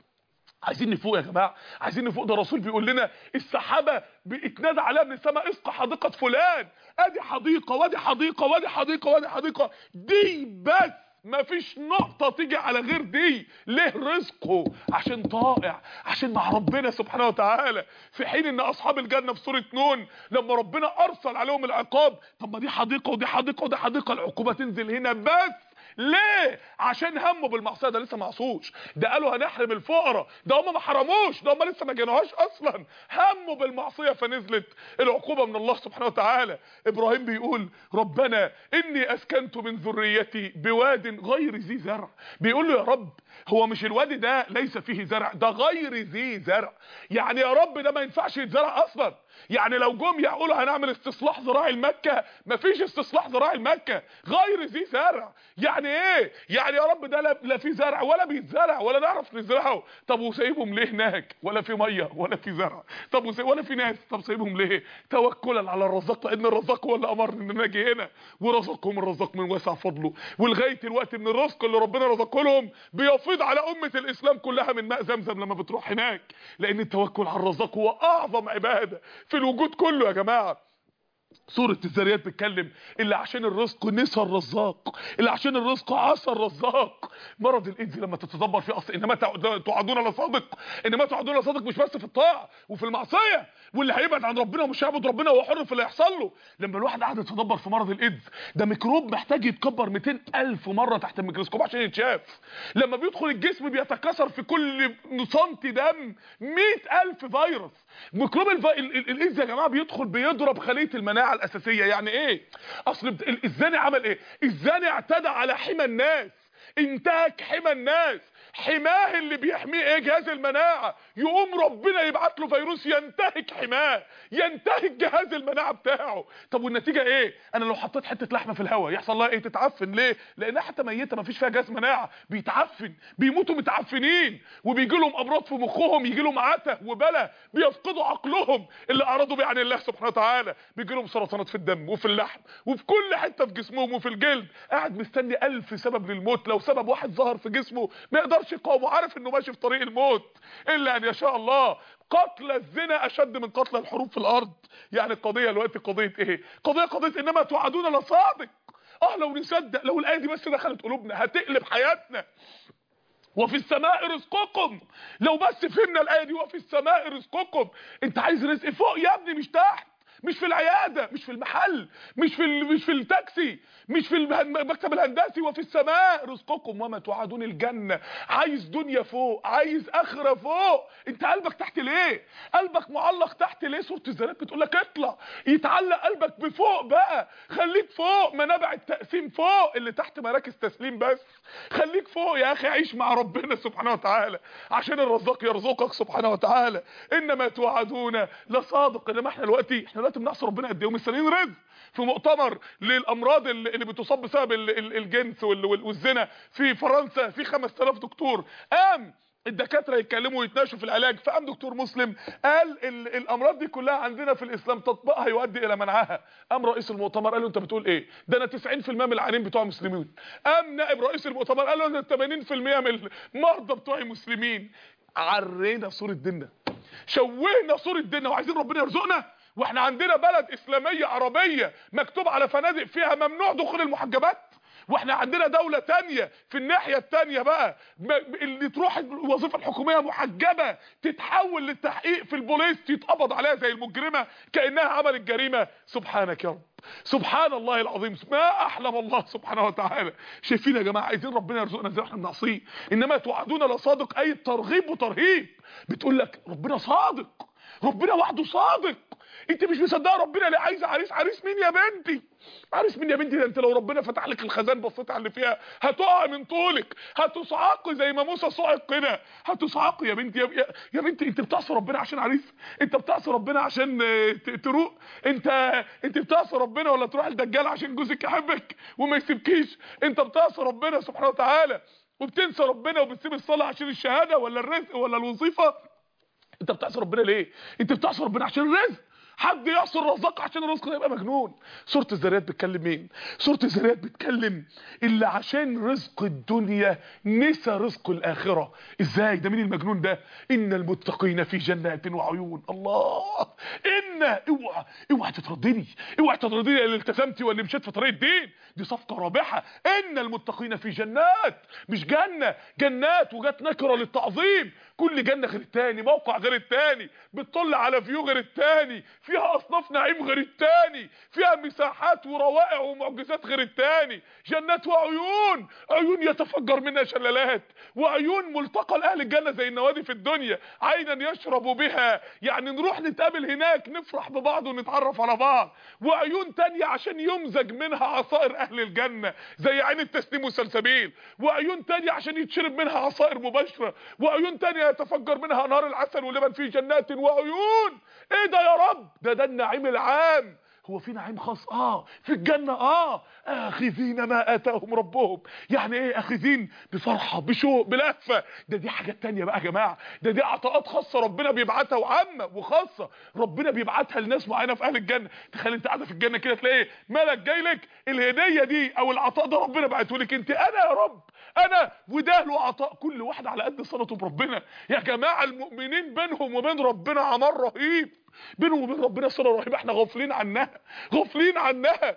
عايزين نفوق يا جماعه، عايزين نفوق. ده الرسول بيقول لنا السحابه بيتنادى عليها من السماء اسقى حديقه فلان، ادي حديقه وادي حديقه وادي حديقه وادي حديقه، دي بس مفيش نقطة تيجي على غير دي. ليه؟ رزقه عشان طائع، عشان مع ربنا سبحانه وتعالى. في حين ان اصحاب الجنة في سورة نون لما ربنا ارسل عليهم العقاب، طب ما دي حديقة ودي حديقة ودي حديقة، العقوبة تنزل هنا بس. ليه؟ عشان هموا بالمعصيه، ده لسه ما عصوش، ده قالوا هنحرم الفقراء، ده هم ما حرموش، ده هم لسه ما جنوهاش اصلا، هموا بالمعصيه فنزلت العقوبه من الله سبحانه وتعالى. ابراهيم بيقول ربنا اني اسكنت من ذريتي بواد غير ذي زرع، بيقول له يا رب هو مش الوادي ده ليس فيه زرع، ده غير ذي زرع، يعني يا رب ده ما ينفعش يتزرع اصلا. يعني لو جم يقولوا هنعمل استصلاح زراعي لمكه، مفيش استصلاح زراعي لمكه، غير ذي زرع. يعني ايه؟ يعني يا رب ده لا, لا في زرع ولا بيتزرع ولا نعرف نزرعه. طب وسايبهم ليه هناك؟ ولا في ميه ولا في زرع، طب ولا في ناس، طب سايبهم ليه؟ توكلا على الرزاق، لان الرزاق هو اللي امرني ان اجي هنا، ورزقهم الرزاق من واسع فضله. ولغايه الوقت من الرزق اللي ربنا رزقه لهم بيفيض على امه الاسلام كلها من ماء زمزم لما بتروح هناك، لان التوكل على الرزاق هو اعظم عباده في الوجود كله يا جماعه. سورة الذريات بتتكلم اللي عشان الرزق نسى الرزاق، اللي عشان الرزق عصى الرزاق. مرض الايدز لما تتدبر فيه اصل انما توعدون لصادق، انما توعدون لصادق مش بس في الطاعه وفي المعصيه، واللي هيبعد عن ربنا ومش هيعبد ربنا هو حر في اللي هيحصل له. لما الواحد قاعد يتدبر في مرض الايدز، ده ميكروب محتاج يتكبر مئتين الف مره تحت الميكروسكوب عشان يتشاف. لما بيدخل الجسم بيتكاثر في كل سنتي دم مئة الف فيروس. ميكروب الايدز يا جماعه بيدخل بيضرب خليه المناعه الاساسيه. يعني ايه؟ اصل الزاني عمل ايه؟ الزاني اعتدى على حمى الناس، انتهك حمى الناس، حماه اللي بيحميه ايه؟ جهاز المناعه. يقوم ربنا يبعت له فيروس ينتهك حماه، ينتهك جهاز المناعه بتاعه. طب والنتيجه ايه؟ انا لو حطيت حته لحمه في الهواء يحصل لها ايه؟ تتعفن. ليه؟ لانها حتى ميته ما فيش فيها جهاز مناعه، بيتعفن، بيموتوا متعفنين، وبيجي لهم امراض في مخهم، يجي لهم عته وبلا، بيفقدوا عقلهم اللي اعرضوا بيه عن الله سبحانه وتعالى، بيجي لهم سرطانات في الدم وفي اللحم وفي كل حته في جسمهم وفي الجلد. قاعد مستني الف سبب للموت، لو سبب واحد ظهر في جسمه ما يقدرش يقاومه، عارف انه ماشي في طريق الموت الا ان يشاء الله. قتل الزنا اشد من قتل الحروب في الارض. يعني القضيه دلوقتي قضيه ايه؟ قضيه قضيه انما توعدون لصادق. اه لو نصدق، لو الايه دي بس دخلت قلوبنا هتقلب حياتنا. وفي السماء رزقكم، لو بس فهمنا الايه دي، وفي السماء رزقكم. انت عايز رزق فوق يا ابني، مش تحت، مش في العياده، مش في المحل، مش في مش في التاكسي، مش في المكتب الهندسي. وفي السماء رزقكم وما توعدون الجنه. عايز دنيا فوق، عايز اخره فوق، انت قلبك تحت ليه؟ قلبك معلق تحت ليه؟ سوره الذريات بتقول لك اطلع، يتعلق قلبك بفوق بقى، خليك فوق، منابع التقسيم فوق، اللي تحت مراكز تسليم بس. خليك فوق يا اخي، عيش مع ربنا سبحانه وتعالى عشان الرزاق يرزقك سبحانه وتعالى. انما توعدون لصادق. انما احنا دلوقتي احنا دلوقتي بنعصي ربنا قد ايه ومستنيين رزق. في مؤتمر للامراض اللي بتصاب بسبب الجنس والزنا في فرنسا، في خمسة آلاف دكتور قام الدكاتره يتكلموا ويتناقشوا في العلاج، فقام دكتور مسلم قال الامراض دي كلها عندنا في الاسلام تطبيقها يؤدي الى منعها. قام رئيس المؤتمر قال له انت بتقول ايه؟ ده انا تسعين في المية من العيانين بتوع مسلمين. قام نائب رئيس المؤتمر قال له ده ثمانين في المية من المرضى بتوعي مسلمين. عرينا صوره ديننا، شوهنا صوره ديننا، وعايزين ربنا يرزقنا واحنا عندنا بلد اسلاميه عربيه مكتوب على فنادق فيها ممنوع دخول المحجبات، واحنا عندنا دولة تانية في الناحية التانية بقى اللي تروح الوظيفة الحكومية محجبة تتحول للتحقيق في البوليس يتقبض عليها زي المجرمة كأنها عملت جريمة. سبحانك يا رب، سبحان الله العظيم، ما احلم الله سبحانه وتعالى. شايفين يا جماعه؟ عايزين ربنا يرزقنا زي احنا بنعصيه، انما توعدون لصادق، اي ترغيب وترهيب. بتقول لك ربنا صادق، ربنا وحده صادق، انت مش مصدقه ربنا ليه؟ عايزه عريس. عريس مين يا بنتي؟ عريس مين يا بنتي؟ ده انت لو ربنا فتح لك الخزان بصيت على اللي فيها هتقع من طولك، هتصعقي زي ما موسى صعق كده، هتصعقي يا بنتي. يا, يا بنتي انت بتعصي ربنا عشان عريس؟ انت بتعصي ربنا عشان تروق؟ انت انت بتعصي ربنا ولا تروح الدجال عشان جوزك يحبك وما يسيبكيش؟ انت بتعصي ربنا سبحانه وتعالى وبتنسى ربنا وبتسيب الصلاه عشان الشهاده ولا الرزق ولا الوظيفه؟ انت بتعصي ربنا ليه؟ انت بتعصي ربنا عشان الرزق. حد يعصي الرزاق عشان الرزق ده يبقى مجنون. سوره الذريات بتكلم مين؟ سوره الذريات بتكلم اللي عشان رزق الدنيا نسى رزق الاخره. ازاي؟ ده مين المجنون ده؟ ان المتقين في جنات وعيون. الله، ان اوعى اوعى تترددي، اوعى تترددي اللي التزمتي واللي مشيت في طريق الدين، دي صفقه رابحه. ان المتقين في جنات، مش جنه، جنات، وجت نكره للتعظيم. كل جنه غير التاني، موقع غير التاني، بتطل على فيو غير التاني، فيها اصناف نعيم غير التاني، فيها مساحات وروائع ومعجزات غير التاني. جنات وعيون، عيون يتفجر منها شلالات، وعيون ملتقى لاهل الجنه زي النوادي في الدنيا، عينا يشرب بها، يعني نروح نتقابل هناك نفرح ببعض ونتعرف على بعض. وعيون تانية عشان يمزج منها عصائر اهل الجنه زي عين التسنيم والسلسبيل، وعيون تانية عشان يتشرب منها عصائر مباشره، وعيون تانية يتفجر منها انهار العسل واللبن في جنات وعيون. ايه ده يا رب؟ ده ده النعيم العام. هو في نعيم خاص؟ اه في الجنه. اه اخذين ما اتاهم ربهم. يعني ايه اخذين؟ بفرحه، بشوق، بلهفه. ده دي حاجات تانية بقى يا جماعه، ده دي عطاءات خاصه ربنا بيبعتها، وعامه وخاصه ربنا بيبعتها لناس معينه في اهل الجنه. تخيل انت قاعده في الجنه كده تلاقي ملك جاي لك، الهديه دي او العطاء ده ربنا بعته لك انت. انا يا رب انا، وده له عطاء كل واحد على قد صلته بربنا. يا جماعه المؤمنين بينهم وبين ربنا عمار رهيب، بينهم وبين ربنا صله رهيبه، احنا غافلين عنها، غافلين عنها.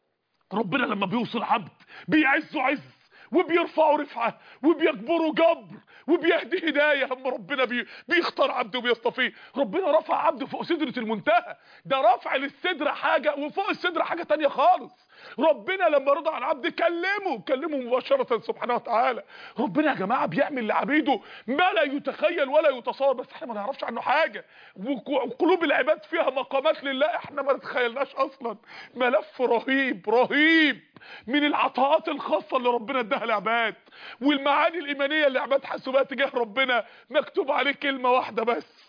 ربنا لما بيوصل عبد بيعزه عز، وبيرفعه رفعه، وبيكبره جبر، وبيهديه هدايه. هم ربنا بي بيختار عبده وبيصطفيه. ربنا رفع عبده فوق سدره المنتهى، ده رفع للسدره حاجه وفوق السدره حاجه تانية خالص. ربنا لما رضى عن عبده كلمه كلمه مباشره سبحانه وتعالى. ربنا يا جماعه بيعمل لعبيده ما لا يتخيل ولا يتصور، بس احنا ما نعرفش عنه حاجه. وقلوب العباد فيها مقامات لله احنا ما نتخيلناش اصلا. ملف رهيب رهيب من العطاءات الخاصه اللي ربنا اداها للعباد، والمعاني الايمانيه اللي العباد حسوا بها تجاه ربنا. مكتوب عليه كلمه واحده بس: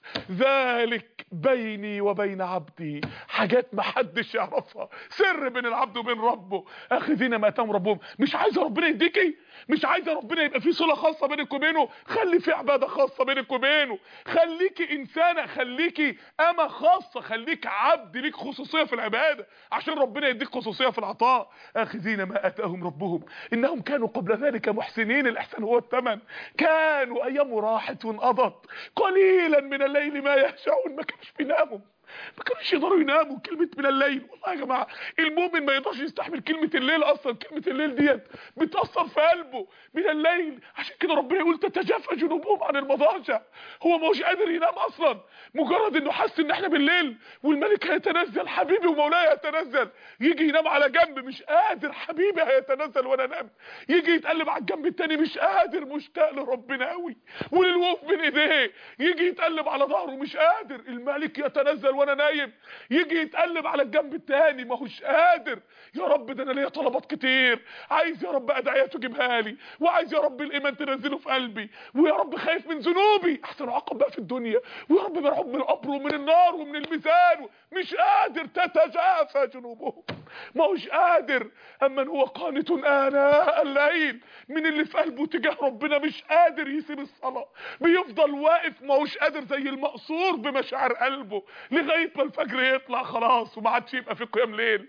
ذلك بيني وبين عبدي. حاجات ما حدش يعرفها، سر بين العبد وبين ربه. اخذين ما اتاهم ربهم. مش عايزه ربنا يديكي؟ مش عايزه ربنا يبقى في صله خاصه بينك وبينه؟ خلي في عباده خاصه بينك وبينه. خليكي انسانه، خليكي اما خاصه، خليك عبد ليك خصوصيه في العباده عشان ربنا يديك خصوصيه في العطاء. اخذين ما اتاهم ربهم انهم كانوا قبل ذلك محسنين. الاحسان هو الثمن. كانوا ايام راحت وانقضت، قليلا من الليل ما يهجعون. ما كانوش بيناموا، ما كانوش يقدروا يناموا. كلمه من الليل، والله يا جماعه المؤمن ما يقدرش يستحمل كلمه الليل اصلا. كلمه الليل ديت بتاثر في قلبه. من الليل، عشان كده ربنا يقول تتجافى جنوبهم عن المضاجع. هو ما هوش قادر ينام اصلا، مجرد انه حس ان احنا بالليل والملك هيتنزل، حبيبي ومولاي هيتنزل، يجي ينام على جنب مش قادر، حبيبي هيتنزل وانا نام. يجي يتقلب على الجنب التاني مش قادر، مشتاق لربنا قوي وللوقوف بين ايديه. يجي يتقلب على ظهره مش قادر، الملك يتنزل وانا نايم. يجي يتقلب على الجنب التاني ما هوش قادر. يا رب ده انا ليا طلبات كتير، عايز يا رب ادعيه تجيبها لي، وعايز يا رب الايمان تنزله في قلبي، ويا رب خايف من ذنوبي احسن عقب بقى في الدنيا، ويا رب مرعوب من القبر ومن النار ومن الميزان. مش قادر، تتجافى جنوبهم، ما هوش قادر. اما هو قانت اناء الليل، من اللي في قلبه تجاه ربنا مش قادر يسيب الصلاه، بيفضل واقف ما هوش قادر زي المقصور بمشاعر قلبه لغايه ما الفجر يطلع خلاص وما عادش يبقى في قيام ليل.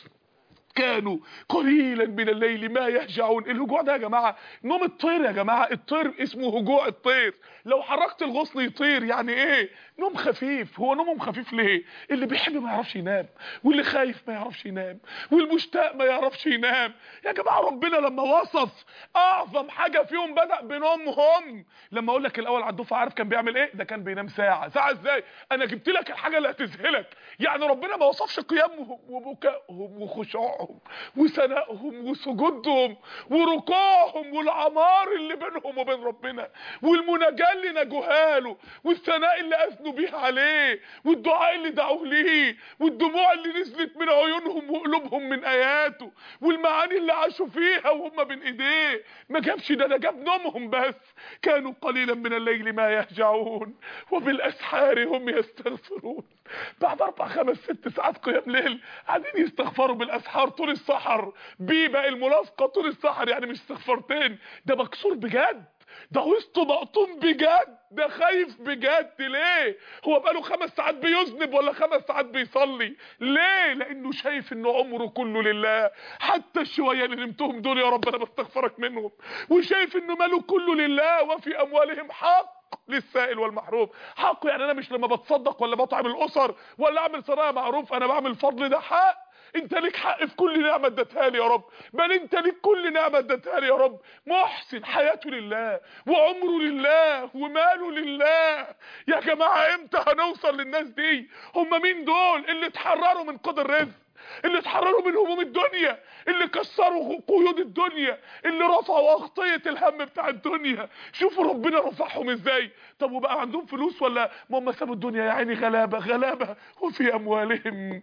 كانوا قليلا من الليل ما يهجعون. الهجوع ده يا جماعه نوم الطير. يا جماعه الطير اسمه هجوع الطير. لو حركت الغصن يطير. يعني ايه؟ نوم خفيف. هو نومهم خفيف ليه؟ اللي بيحب ما يعرفش ينام، واللي خايف ما يعرفش ينام، والمشتاق ما يعرفش ينام. يا جماعه ربنا لما وصف اعظم حاجه فيهم بدأ بنومهم. لما اقول لك الاول على الدفعه عارف كان بيعمل ايه؟ ده كان بينام ساعه. ساعه ازاي؟ انا جبت لك الحاجه اللي هتذهلك. يعني ربنا ما وصفش قيامهم وبكائهم وخشوعهم وثنائهم وسجودهم وركوعهم والعمار اللي بينهم وبين ربنا والمناجاه اللي نجوها له والثناء اللي اثنوا بيه عليه والدعاء اللي دعوه ليه والدموع اللي نزلت من عيونهم وقلوبهم من اياته والمعاني اللي عاشوا فيها وهم بين ايديه. ما جابش ده، ده جاب نومهم بس. كانوا قليلا من الليل ما يهجعون وبالاسحار هم يستغفرون. بعد اربع خمس ست ساعات قيام ليل قاعدين يستغفروا بالاسحار طول السحر. بيه بقى الملاصقه طول السحر، يعني مش استغفرتين، ده مكسور بجد، ده وسطه مقطوم بجد، ده خايف بجد. ليه؟ هو بقاله خمس ساعات بيذنب ولا خمس ساعات بيصلي؟ ليه؟ لانه شايف انه عمره كله لله. حتى الشويه اللي نمتهم دول يا رب انا بستغفرك منهم. وشايف انه ماله كله لله. وفي اموالهم حق للسائل والمحروم. حق يعني انا مش لما بتصدق ولا بطعم الاسر ولا اعمل صناعه معروف انا بعمل فضل، ده حق. انت ليك حق في كل نعمه اديتها لي يا رب، بل انت ليك كل نعمه اديتها لي يا رب. محسن حياته لله وعمره لله وماله لله. يا جماعه امتى هنوصل للناس دي؟ هم مين دول؟ اللي اتحرروا من قيد الرزق، اللي اتحرروا من هموم الدنيا، اللي كسروا قيود الدنيا، اللي رفعوا اغطيه الهم بتاع الدنيا. شوفوا ربنا رفعهم ازاي. طب وبقى عندهم فلوس ولا ما هم سابوا الدنيا يا عيني غلابه غلابه. وفي اموالهم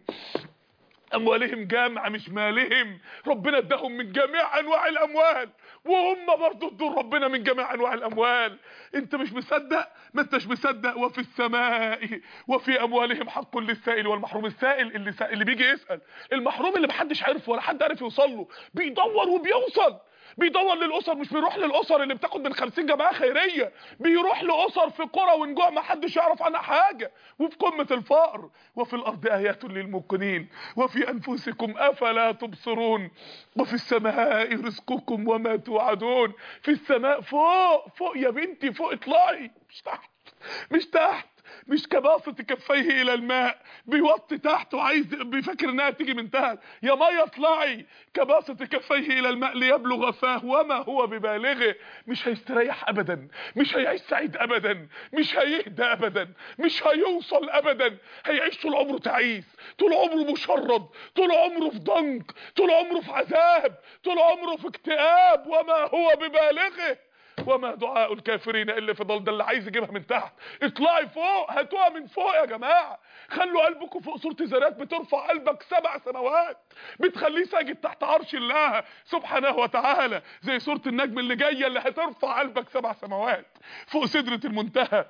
اموالهم جامعه مش مالهم. ربنا اداهم من جميع انواع الاموال وهم برضه ادوا ربنا من جميع انواع الاموال. انت مش مصدق؟ ما انتش مصدق. وفي السماء وفي اموالهم حق للسائل والمحروم. السائل اللي سائل اللي بيجي يسال، المحروم اللي محدش عارفه ولا حد عارف يوصل له، بيدور وبيوصل. بيدور للاسر، مش بيروح للاسر اللي بتاخد من خمسين جمعيه خيريه، بيروح لاسر في قرى ونجوع ما حدش يعرف عنها حاجه وفي قمه الفقر. وفي الارض ايات للموقنين وفي انفسكم افلا تبصرون. وفي السماء رزقكم وما توعدون. في السماء فوق فوق يا بنتي، فوق اطلعي، مش تحت مش تحت. مش كباسط كفيه الى الماء بيوطي تحت وعايز بيفكر انها تيجي من تحت. يا ميه اطلعي. كباسط كفيه الى الماء ليبلغ فاه وما هو ببالغه. مش هيستريح ابدا، مش هيعيش سعيد ابدا، مش هيهدى ابدا، مش هيوصل ابدا. هيعيش طول عمره تعيس، طول عمره مشرد، طول عمره في ضنك، طول عمره في عذاب، طول عمره في اكتئاب. وما هو ببالغه وما دعاء الكافرين الا في ضلال. ده اللي عايز يجيبها من تحت. اطلعي فوق، هاتوها من فوق يا جماعه. خلوا قلبكم فوق. سوره الذاريات بترفع قلبك سبع سماوات، بتخليه ساجد تحت عرش الله سبحانه وتعالى، زي سوره النجم اللي جايه اللي هترفع قلبك سبع سماوات فوق سدره المنتهى.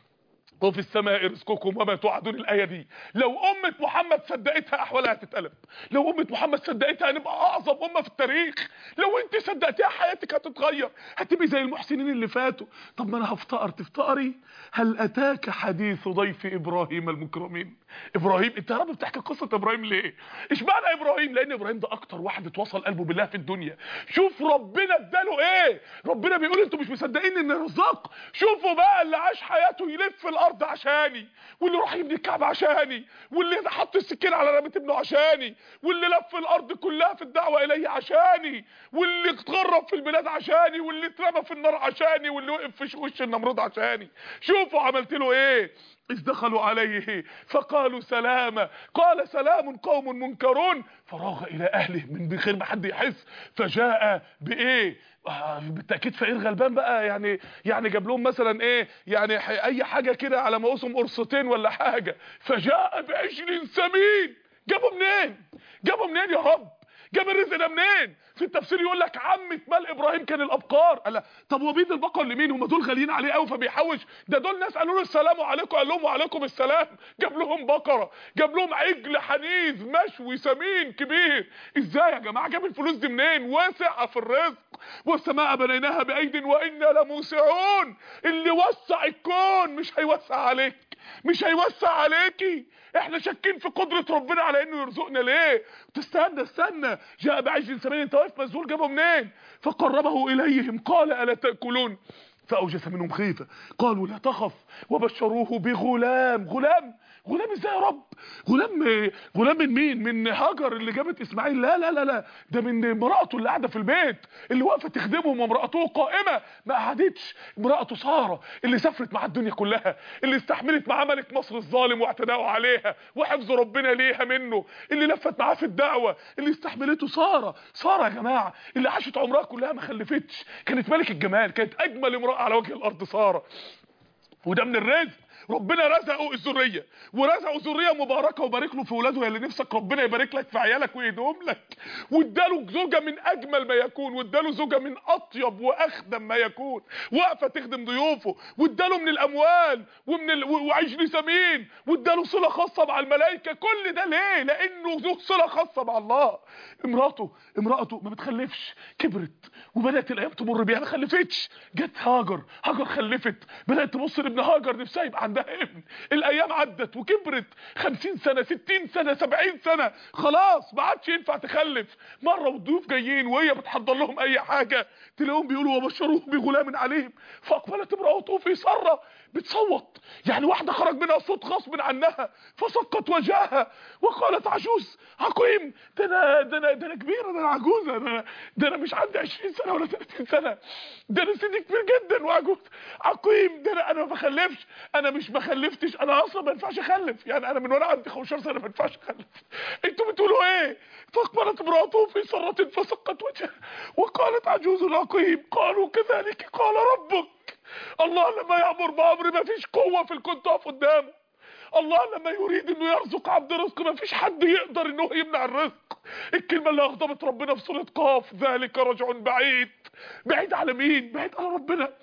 وفي السماء رزقكم وما توعدون. الايه دي لو امه محمد صدقتها احوالها هتتقلب. لو امه محمد صدقتها هنبقى اعظم امه في التاريخ. لو انت صدقتيها حياتك هتتغير، هتبقي زي المحسنين اللي فاتوا. طب ما انا هفتقر تفتقري. هل اتاك حديث ضيف ابراهيم المكرمين؟ ابراهيم، انت يا رب بتحكي قصه ابراهيم ليه؟ اشمعنى ابراهيم؟ لان ابراهيم ده اكتر واحد اتوصل قلبه بالله في الدنيا. شوف ربنا اداله ايه. ربنا بيقول انتوا مش مصدقين ان رزاق. شوفوا بقى اللي عاش حياته يلف الارض عشاني، واللي راح يبني الكعبه عشاني، واللي حط السكين على رقبه ابنه عشاني، واللي لف الارض كلها في الدعوه الي عشاني، واللي اتغرب في البلاد عشاني، واللي اترمى في النار عشاني، واللي وقف في وش النمرود عشاني. شوفوا عملت له ايه. إذ دخلوا عليه فقالوا سلاما قال سلام قوم منكرون فراغ إلى أهله من غير ما حد يحس. فجاء بإيه؟ آه بالتأكيد فقير غلبان بقى، يعني يعني جاب لهم مثلا إيه، يعني أي حاجة كده على مقاسهم قرصتين ولا حاجة. فجاء بعجل سمين. جابوا منين؟ جابوا منين يا رب؟ جاب الرزق ده منين؟ في التفسير يقول لك عمة مال ابراهيم كان الابقار. قال طب وبيد البقر لمين؟ هم دول غاليين عليه قوي فبيحوش؟ ده دول ناس قالوا له السلام عليكم، قال لهم وعليكم السلام. جاب لهم بقره، جاب لهم عجل حنيذ مشوي سمين كبير. ازاي يا جماعه جاب الفلوس دي منين؟ واسع في الرزق. والسماء بنيناها بايد وانا لموسعون. اللي وسع الكون مش هيوسع عليك، مش هيوسع عليكي. احنا شاكين في قدرة ربنا على انه يرزقنا ليه؟ تستنى استنى. جاء بعجل سمين، انت واقف مذهول جابه منين؟ فقربه اليهم قال الا تاكلون فأوجس منهم خيفة قالوا لا تخف وبشروه بغلام. غلام غلام ازاي يا رب؟ غلام غلام من مين؟ من هاجر اللي جابت اسماعيل؟ لا لا لا لا، ده من امراته اللي قاعده في البيت اللي واقفه تخدمهم، وامراته قائمه ما قعدتش. امراته ساره اللي سافرت مع الدنيا كلها، اللي استحملت مع ملك مصر الظالم واعتداءه عليها وحفظ ربنا ليها منه، اللي لفت معاه في الدعوه، اللي استحملته ساره. ساره يا جماعه اللي عاشت عمرها كلها ما خلفتش، كانت ملك الجمال، كانت اجمل امراه على وجه الارض ساره. وده من الرزق، ربنا رزقه الذريه ورزقه ذريه مباركه، وبارك له في اولاده. يا اللي نفسك ربنا يبارك لك في عيالك ويهديهم لك، واداله زوجه من اجمل ما يكون، واداله زوجه من اطيب واخدم ما يكون واقفه تخدم ضيوفه، واداله من الاموال ومن ال... وعيش سمين، واداله صله خاصه مع الملائكه. كل ده ليه؟ لانه ذو صله خاصه مع الله. امراته امراته ما بتخلفش، كبرت وبدات الايام تمر بيها ما خلفتش، جت هاجر هاجر خلفت، بدات تبص لابن هاجر نفسها يبقى عندها ابن. الايام عدت وكبرت، خمسين سنه ستين سنه سبعين سنه، خلاص ما عادش ينفع تخلف. مره والضيوف جايين وهي بتحضر لهم اي حاجه، تلاقيهم بيقولوا وبشروه بغلام عليم، فاقبلت امراته في سره بتصوت، يعني واحده خرج منها صوت غصب عنها فسقط وجهها وقالت عجوز عقيم. ده انا ده انا ده انا كبيره، ده انا عجوزه، ده انا ده انا مش عندي عشرين سنه ولا ثلاثين سنه، ده انا سني كبير جدا وعجوز عقيم. ده انا انا ما بخلفش، انا مش ما خلفتش، انا اصلا ما ينفعش اخلف، يعني انا من وانا عندي خمستاشر سنه ما ينفعش اخلف. انتوا بتقولوا ايه؟ فاقبلت امراته في سره فسقت وجهها وقالت عجوز عقيم. قالوا كذلك قال ربك. الله لما يأمر بأمر ما فيش قوة في الكون تقف قدامه. الله لما يريد انه يرزق عبد رزق ما فيش حد يقدر انه يمنع الرزق. الكلمة اللي اغضبت ربنا في سورة قاف، ذلك رجع بعيد. بعيد على مين؟ بعيد على ربنا.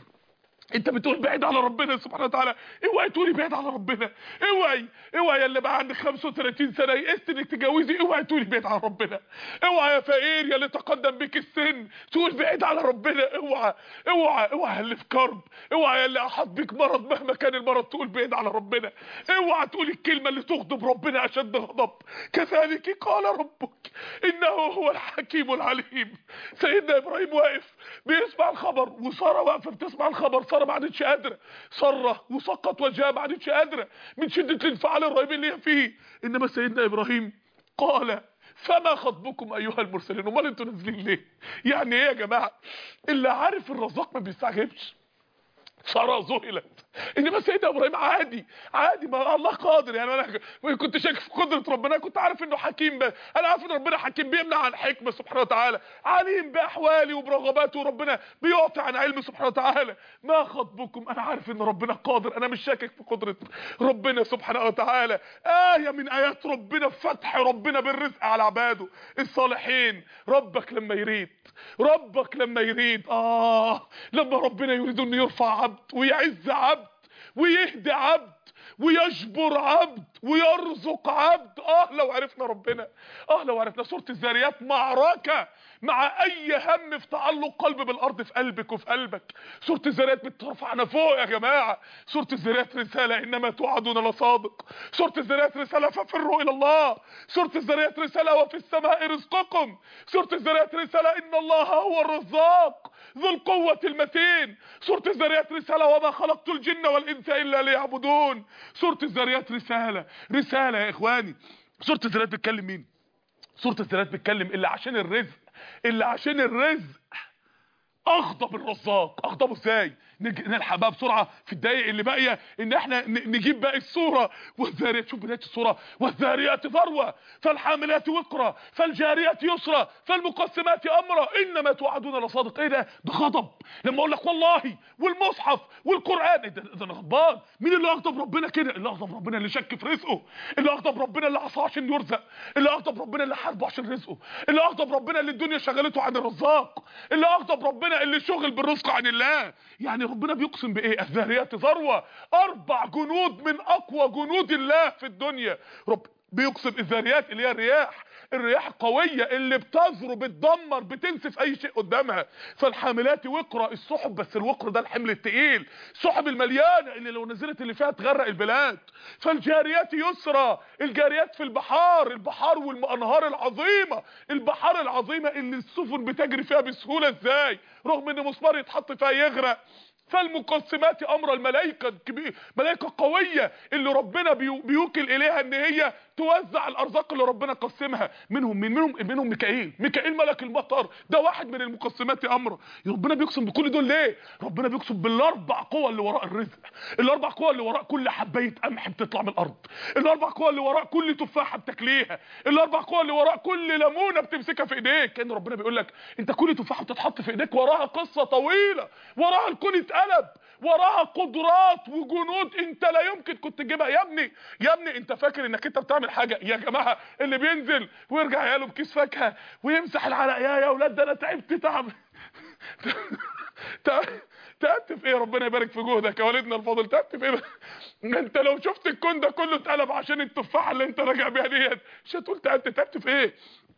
انت بتقول بعيد على ربنا سبحانه وتعالى، اوعي تقولي بعيد على ربنا، اوعي اوعي يا اللي بقى عندك خمسة وثلاثين سنه يئست انك تتجوزي، اوعي تقولي بعيد على ربنا. اوعي يا فقير يا اللي تقدم بيك السن تقول بعيد على ربنا، اوعي اوعي اوعي اللي في كرب، اوعي يا اللي احاط بيك مرض مهما كان المرض تقول بعيد على ربنا، اوعي تقولي الكلمه اللي تغضب ربنا اشد غضب. كذلك قال ربك انه هو الحكيم العليم. سيدنا ابراهيم واقف بيسمع الخبر، وساره واقفه بتسمع الخبر، ساره ما عادتش قادره، ساره وسقط وجهها ما عادتش قادره من شده الانفعال الرهيب اللي هي فيه. انما سيدنا ابراهيم قال فما خطبكم ايها المرسلين؟ امال انتوا نازلين ليه؟ يعني ايه يا جماعه؟ اللي عارف الرزاق ما بيستعجبش. ساره ذهلت، انما سيدنا ابراهيم عادي عادي، ما الله قادر. يعني انا كنت شاكك في قدره ربنا، كنت عارف انه حكيم، بس انا عارف ان ربنا حكيم بيمنع عن حكمه سبحانه وتعالى، عليم باحوالي وبرغباتي، وربنا بيعطي عن علم سبحانه وتعالى. ما خطبكم؟ انا عارف ان ربنا قادر، انا مش شاكك في قدره ربنا سبحانه وتعالى. ايه من ايات ربنا فتح ربنا بالرزق على عباده الصالحين. ربك لما يريد ربك لما يريد اه لما ربنا يريد انه يرفع عبد ويعز عبد ويهدي عبد ويجبر عبد ويرزق عبد، اه لو عرفنا ربنا، اه لو عرفنا. سورة الذاريات معركة مع اي هم في تعلق قلب بالارض في قلبك وفي قلبك. سورة الذاريات بترفعنا فوق يا جماعة. سورة الذاريات رسالة انما توعدون لصادق. سورة الذاريات رسالة ففروا الى الله. سورة الذاريات رسالة وفي السماء رزقكم. سورة الذاريات رسالة ان الله هو الرزاق ذو القوة المتين. سورة الذاريات رسالة وما خلقت الجن والانس الا ليعبدون. سورة الذاريات رسالة رسالة يا اخواني. سورة الذاريات بتكلم مين؟ سورة الذاريات بتكلم اللي عشان الرزق اللي عشان الرزق اغضب الرزاق. اغضبه ازاي؟ نلحق بقى بسرعه في الدقايق اللي باقيه ان احنا نجيب باقي السوره. والذاريات، شوف بدايه السوره، والذاريات ذروه فالحاملات وقرا فالجاريات يسرا فالمقسمات امرا انما توعدون لصادق. ايه ده؟ ده غضب. لما اقول لك والله والمصحف والقران، إيه ده؟ ده انا غضبان. مين اللي اغضب ربنا كده؟ اللي اغضب ربنا اللي شك في رزقه، اللي اغضب ربنا اللي عصاه عشان يرزق، اللي اغضب ربنا اللي حاربه عشان رزقه، اللي اغضب ربنا اللي الدنيا شغلته عن الرزاق، اللي اغضب ربنا اللي شغل بالرزق عن الله. يعني ربنا بيقسم بايه؟ الذاريات ذروه، اربع جنود من اقوى جنود الله في الدنيا. رب بيقسم الذاريات اللي هي الرياح، الرياح القويه اللي بتذر بتدمر بتنسف اي شيء قدامها. فالحاملات وقرا، السحب، بس الوقر ده الحمل الثقيل، السحب المليانه اللي لو نزلت اللي فيها تغرق البلاد. فالجاريات يسرا، الجاريات في البحار، البحار والانهار العظيمه، البحار العظيمه اللي السفن بتجري فيها بسهوله ازاي رغم ان مسمار يتحط فيها يغرق. فالمقسمات امر. الملائكه الكبير، ملائكه قويه اللي ربنا بيوكل اليها ان هي توزع الارزاق اللي ربنا قسمها. منهم من منهم منهم ميكائيل. ميكائيل ملك المطر ده واحد من المقسمات امره. ربنا بيقسم بكل دول ليه؟ ربنا بيقسم بالاربع قوى اللي وراء الرزق، الاربع قوى اللي وراء كل حبايه قمح بتطلع من الارض، الاربع قوى اللي وراء كل تفاحه بتاكليها، الاربع قوى اللي وراء كل ليمونه بتمسكها في ايديك. كان ربنا بيقول لك انت كل تفاحه بتتحط في ايديك وراها قصه طويله، وراها الكون اتقلب، وراها قدرات وجنود انت لا يمكن كنت تجيبها. يا ابني يا ابني انت فاكر انك انت بتعمل حاجه؟ يا جماعه اللي بينزل ويرجع ياله بكيس فاكهه ويمسح العرق، يا يا اولاد ده انا تعبت تعب تعبت في ايه؟ ربنا يبارك في جهدك يا والدنا الفاضل. تعبت في ايه؟ انت لو شفت الكون ده كله اتقلب عشان التفاحه اللي انت راجع بيها ديت مش هتقول تعبت. تعبت في ايه؟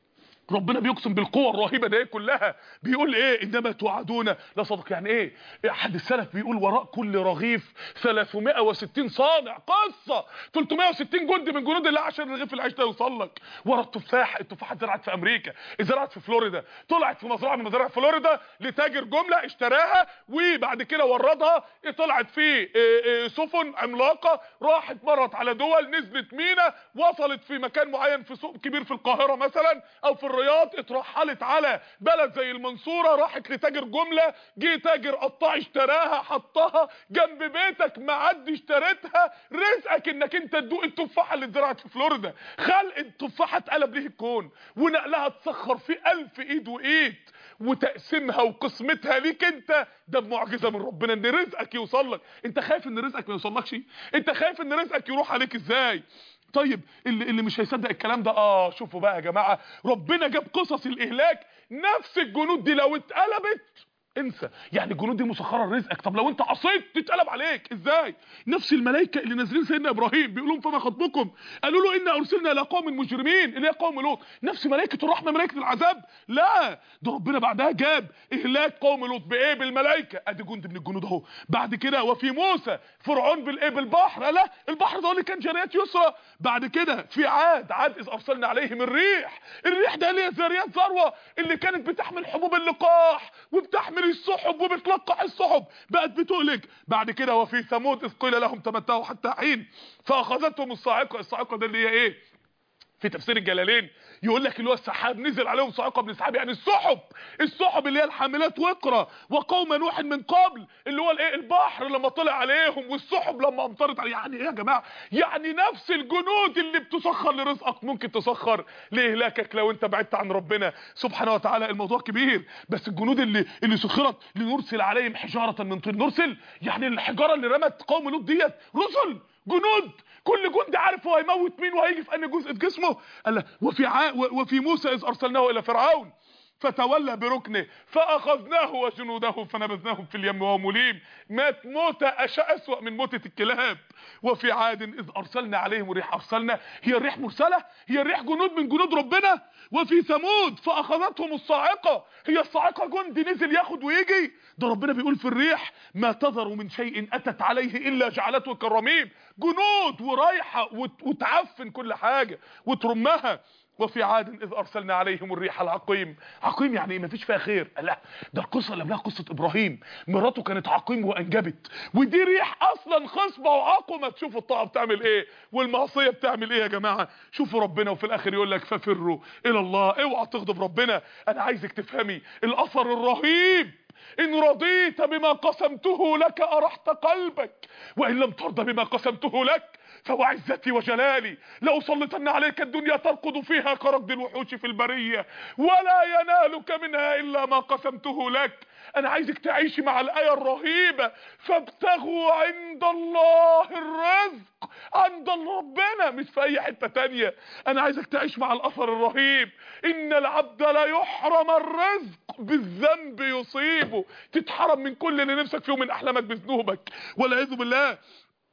ربنا بيقسم بالقوة الرهيبة دي كلها. بيقول ايه؟ انما توعدون لصدق. يعني ايه؟ احد السلف بيقول وراء كل رغيف ثلاثمائة وستين صانع. قصة ثلاثمائة وستين جندي من جنود الله عشان رغيف العيش ده يوصل لك. ورا التفاح، التفاحة اتزرعت في امريكا، اتزرعت في فلوريدا، طلعت في مزرعة من مزارع فلوريدا لتاجر جملة اشتراها وبعد كده وردها، طلعت في سفن عملاقة راحت مرت على دول، نزلت مينا، وصلت في مكان معين في سوق كبير في القاهرة مثلا او في الرياض، اترحلت على بلد زي المنصورة، راحت لتاجر جملة، جه تاجر قطاع اشتراها حطها جنب بيتك، معدي اشتريتها. رزقك انك انت تدوق التفاحة اللي اتزرعت في فلوريدا. خلق التفاحة اتقلب ليه الكون ونقلها تسخر في الف ايد وايد، وتقسيمها وقسمتها ليك انت. ده بمعجزة من ربنا ان رزقك يوصل لك. انت خايف ان رزقك ما يوصلكش؟ انت خايف ان رزقك يروح عليك ازاي؟ طيب اللي, اللي مش هيصدق الكلام ده، اه شوفوا بقى يا جماعه، ربنا جاب قصص الاهلاك. نفس الجنود دي لو اتقلبت انسى. يعني الجنود دي مسخره لرزقك. طب لو انت عصيت تتقلب عليك ازاي؟ نفس الملائكه اللي نازلين سيدنا ابراهيم بيقول لهم فما خطبكم؟ قالوا له ان ارسلنا الى قوم مجرمين، اللي هي قوم لوط. نفس ملائكه الرحمه ملائكه العذاب؟ لا، ده ربنا بعدها جاب اهلاك قوم لوط بايه؟ بالملائكه. ادي جند من الجنود اهو. بعد كده وفي موسى فرعون بالايه؟ بالبحر. لا، البحر ده اللي كان جاريات يسرى. بعد كده في عاد، عاد اذ ارسلنا عليهم الريح. الريح ده اللي هي ذريات ذروه اللي كانت بتحمل حبوب اللقاح وبتحمل السحب وبتلقح السحب، بقت بتهلك. بعد كده وفي ثمود اذ قيل لهم تمتعوا حتى حين فاخذتهم الصاعقه. الصاعقه ده اللي هي ايه؟ في تفسير الجلالين يقول لك اللي هو السحاب، نزل عليهم صاعقه من السحاب، يعني السحب، السحب اللي هي الحاملات وقرا. وقوم نوح من قبل اللي هو الايه؟ البحر لما طلع عليهم، والسحب لما امطرت عليهم. يعني ايه يا جماعه؟ يعني نفس الجنود اللي بتسخر لرزقك ممكن تسخر لاهلاكك لو انت بعدت عن ربنا سبحانه وتعالى. الموضوع كبير. بس الجنود اللي اللي سخرت لنرسل عليهم حجاره من طين. نرسل يعني الحجاره اللي رمت قوم لوط ديت رسل، جنود. كل جند عارف هو هيموت مين وهيجي في انهي جزء في جسمه. قال وفي ع... وفي موسى اذ ارسلناه الى فرعون فتولى بركنه فاخذناه وجنوده فنبذناهم في اليم وهو مليم. مات موتة اشاء اسوأ من موتة الكلاب. وفي عاد اذ ارسلنا عليهم الريح. ارسلنا هي الريح مرسله؟ هي الريح جنود من جنود ربنا. وفي ثمود فاخذتهم الصاعقه. هي الصاعقه جند نزل ياخد ويجي؟ ده ربنا بيقول في الريح ما تذر من شيء اتت عليه الا جعلته كالرميم. جنود ورايحه وتعفن كل حاجه وترمها. وفي عاد اذ ارسلنا عليهم الريح العقيم. عقيم يعني ايه؟ مفيش فيها خير. لا، ده القصه اللي قبلها قصه ابراهيم، مراته كانت عقيم وانجبت، ودي ريح اصلا خصبه وعقمه. تشوفوا الطاعه بتعمل ايه والمعصيه بتعمل ايه يا جماعه. شوفوا ربنا وفي الاخر يقول لك ففروا الى الله. اوعى تغضب ربنا. انا عايزك تفهمي الاثر الرهيب. إن رضيت بما قسمته لك أرحت قلبك، وإن لم ترضى بما قسمته لك فوعزتي وجلالي لأسلطن عليك الدنيا ترقد فيها كركض الوحوش في البرية ولا ينالك منها إلا ما قسمته لك. أنا عايزك تعيشي مع الآية الرهيبة فابتغوا عند الله الرزق. عند ربنا مش في أي حتة تانية. أنا عايزك تعيش مع الأثر الرهيب. إن العبد لا يحرم الرزق بالذنب يصيبه. تتحرم من كل اللي نفسك فيه من أحلامك بذنوبك والعياذ بالله.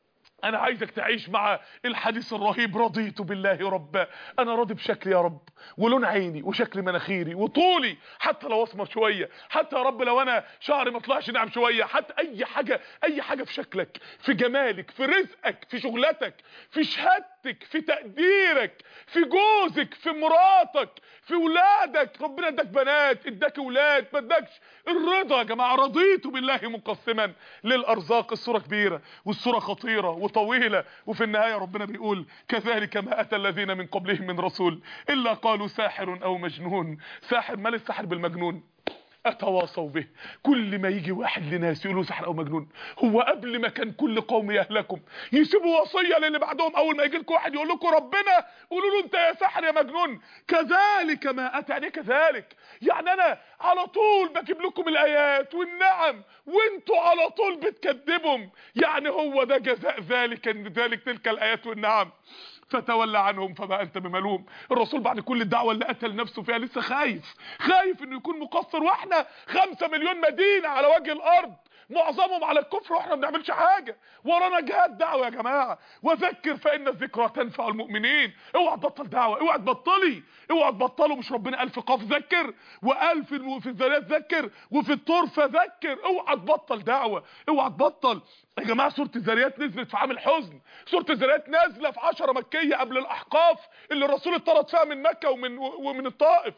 انا عايزك تعيش مع الحديث الرهيب: رضيت بالله ربا. انا راضي بشكلي يا رب، ولون عيني، وشكل مناخيري، وطولي، حتى لو اسمر شويه، حتى يا رب لو انا شعري ما طلعش ناعم شويه، حتى اي حاجه، اي حاجه في شكلك، في جمالك، في رزقك، في شغلتك، في شهادتك، في تقديرك، في جوزك، في مراتك، في ولادك. ربنا اداك بنات، اداك ولاد، ما اداكش. الرضا يا جماعه، رضيت بالله مقسما للارزاق. الصوره كبيره والصوره خطيره وطويله، وفي النهايه ربنا بيقول: كذلك ما اتى الذين من قبلهم من رسول الا قالوا ساحر او مجنون. ساحر، مال السحر بالمجنون؟ اتواصوا به. كل ما يجي واحد لناس يقولوا سحر او مجنون، هو قبل ما كان كل قوم يهلكم يسيبوا وصيه للي بعدهم، اول ما يجي لكم واحد يقول لكم ربنا قولوا له انت يا ساحر يا مجنون. كذلك ما اتى، يعني كذلك يعني انا على طول بجيب لكم الايات والنعم وانتوا على طول بتكذبهم. يعني هو ده جزاء ذلك، ان ذلك تلك الايات والنعم. فتولى عنهم فما انت بملوم. الرسول بعد كل الدعوه اللي قتل نفسه فيها لسه خايف، خايف انه يكون مقصر، واحنا خمسة مليون مدينه على وجه الارض معظمهم على الكفر واحنا ما بنعملش حاجه. ورانا جهاد دعوه يا جماعه. وذكر فان الذكرى تنفع المؤمنين. اوعى تبطل دعوه، اوعى تبطلي، اوعى تبطلوا. مش ربنا قال في قاف ذكر، وقال في في الذريات ذكر، وفي الطور فذكر؟ اوعى تبطل دعوه، اوعى تبطل يا جماعه. سوره الذريات نزلت في عام الحزن. سوره الذريات نازله في عشرة مكيه قبل الاحقاف اللي الرسول اتطرد فيها من مكه ومن ومن الطائف،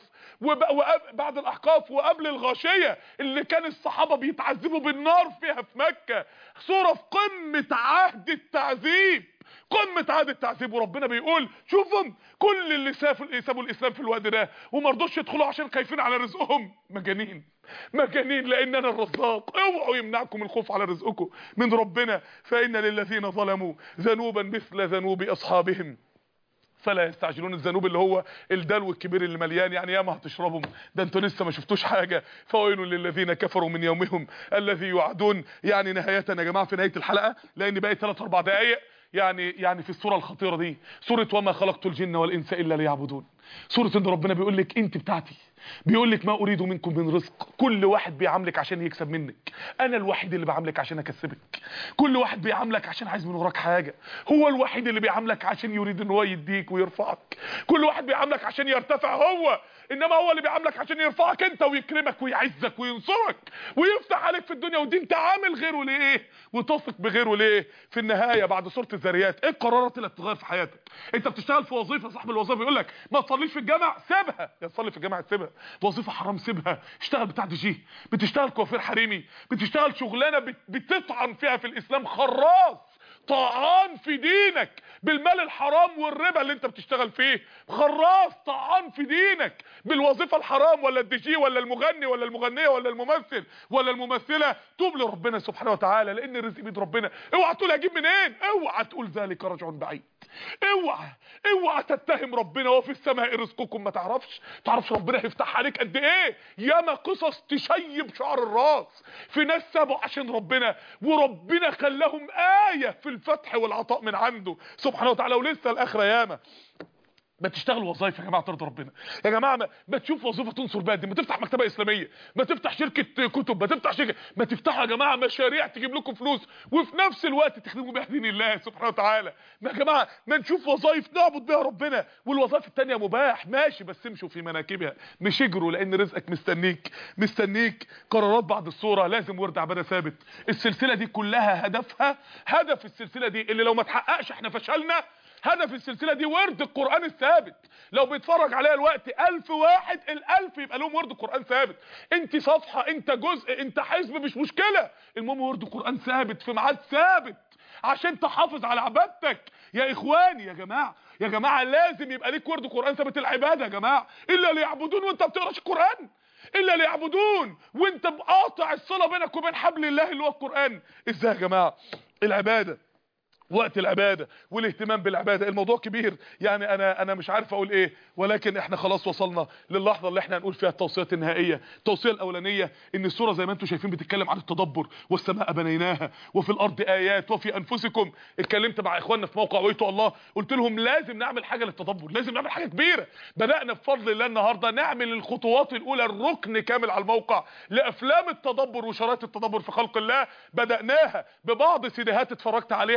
وبعد الاحقاف وقبل الغاشيه اللي كان الصحابه بيتعذبوا بالنار فيها في مكه. سوره في قمه عهد التعذيب، قمه عهد التعذيب. وربنا بيقول: شوفهم كل اللي سافوا سابوا الاسلام في الوقت ده وما رضوش يدخلوا عشان خايفين على رزقهم، مجانين مجانين، لان انا الرزاق. اوعوا يمنعكم الخوف على رزقكم من ربنا. فان للذين ظلموا ذنوبا مثل ذنوب اصحابهم فلا يستعجلون. الذنوب اللي هو الدلو الكبير اللي مليان، يعني ياما هتشربهم، ده انتوا لسه ما شفتوش حاجه. فويل للذين كفروا من يومهم الذي يوعدون. يعني نهايه يا جماعه في نهايه الحلقه، لان باقي ثلاث اربع دقائق، يعني يعني في السوره الخطيره دي، سوره وما خلقت الجن والانس الا ليعبدون. سوره ان ربنا بيقول لك انت بتاعتي، بيقول لك: ما اريد منكم من رزق. كل واحد بيعاملك عشان يكسب منك، انا الوحيد اللي بعاملك عشان اكسبك. كل واحد بيعاملك عشان عايز من وراك حاجه، هو الوحيد اللي بيعاملك عشان يريد ان هو يديك ويرفعك. كل واحد بيعاملك عشان يرتفع هو، انما هو اللي بيعاملك عشان يرفعك انت ويكرمك ويعزك وينصرك ويفتح عليك في الدنيا ودي. انت عامل غيره ليه وتثق بغيره ليه؟ في النهايه بعد سوره الذريات، ايه القرارات اللي هتتغير في حياتك؟ انت بتشتغل في وظيفه، صاحب الوظيفه بيقول لك ما تصليش في الجامع، سيبها. يا تصلي في الجامع تسيبها، وظيفه حرام سيبها. اشتغل بتاع دي جي، بتشتغل كوافير حريمي، بتشتغل شغلانه بت... بتطعن فيها في الاسلام، خراص طعان في دينك بالمال الحرام والربا اللي انت بتشتغل فيه، خراص طعان في دينك بالوظيفه الحرام ولا الدي جي ولا المغني ولا المغنيه ولا الممثل ولا الممثله. توب لربنا سبحانه وتعالى، لان الرزق بيد ربنا. اوعى تقول اجيب منين، اوعى تقول ذلك رجع بعيد. اوعى اوعى تتهم ربنا وفي السماء رزقكم. ما تعرفش تعرفش ربنا هيفتح عليك قد ايه. ياما قصص تشيب شعر الراس في ناس سابوا عشان ربنا وربنا خلاهم آية في الفتح والعطاء من عنده سبحانه وتعالى. ولسه الاخره ياما. ما تشتغل وظايف يا جماعه ترضي ربنا يا جماعه. ما, ما تشوف وظيفه تنصر بيها الدين، ما تفتح مكتبه اسلاميه، ما تفتح شركه كتب، ما تفتح شركه، ما تفتحوا يا جماعه مشاريع تجيب لكم فلوس وفي نفس الوقت تخدموا بها دين الله سبحانه وتعالى. ما يا جماعه ما نشوف وظايف نعبد بها ربنا، والوظائف الثانيه مباح ماشي بس امشوا في مناكبها مش اجروا، لان رزقك مستنيك مستنيك. قرارات بعد الصوره لازم ورد عباده ثابت. السلسله دي كلها هدفها، هدف السلسله دي اللي لو ما اتحققش احنا فشلنا. هدف السلسله دي ورد القران الثابت. لو بيتفرج عليها الوقت ألف واحد، الألف يبقى لهم ورد القران ثابت. انت صفحه، انت جزء، انت حزب، مش مشكله، المهم ورد القران ثابت في ميعاد ثابت عشان تحافظ على عبادتك. يا اخواني يا جماعه يا جماعه لازم يبقى ليك ورد قران ثابت. العباده يا جماعه الا ليعبدون وانت بتقراش القران، الا ليعبدون وانت بقاطع الصله بينك وبين حبل الله اللي هو القران. ازاي يا جماعه؟ العباده، وقت العباده والاهتمام بالعباده الموضوع كبير. يعني انا انا مش عارف اقول ايه، ولكن احنا خلاص وصلنا للحظه اللي احنا هنقول فيها التوصيات النهائيه. التوصيه الاولانيه ان السوره زي ما انتم شايفين بتتكلم عن التدبر، والسماء بنيناها وفي الارض ايات وفي انفسكم. اتكلمت مع اخواننا في موقع ويتو الله، قلت لهم لازم نعمل حاجه للتدبر، لازم نعمل حاجه كبيره. بدانا بفضل الله النهارده نعمل الخطوات الاولى، الركن كامل على الموقع لافلام التدبر وشرايط التدبر في خلق الله. بداناها ببعض سيديهات اتفرجت عليها واثرت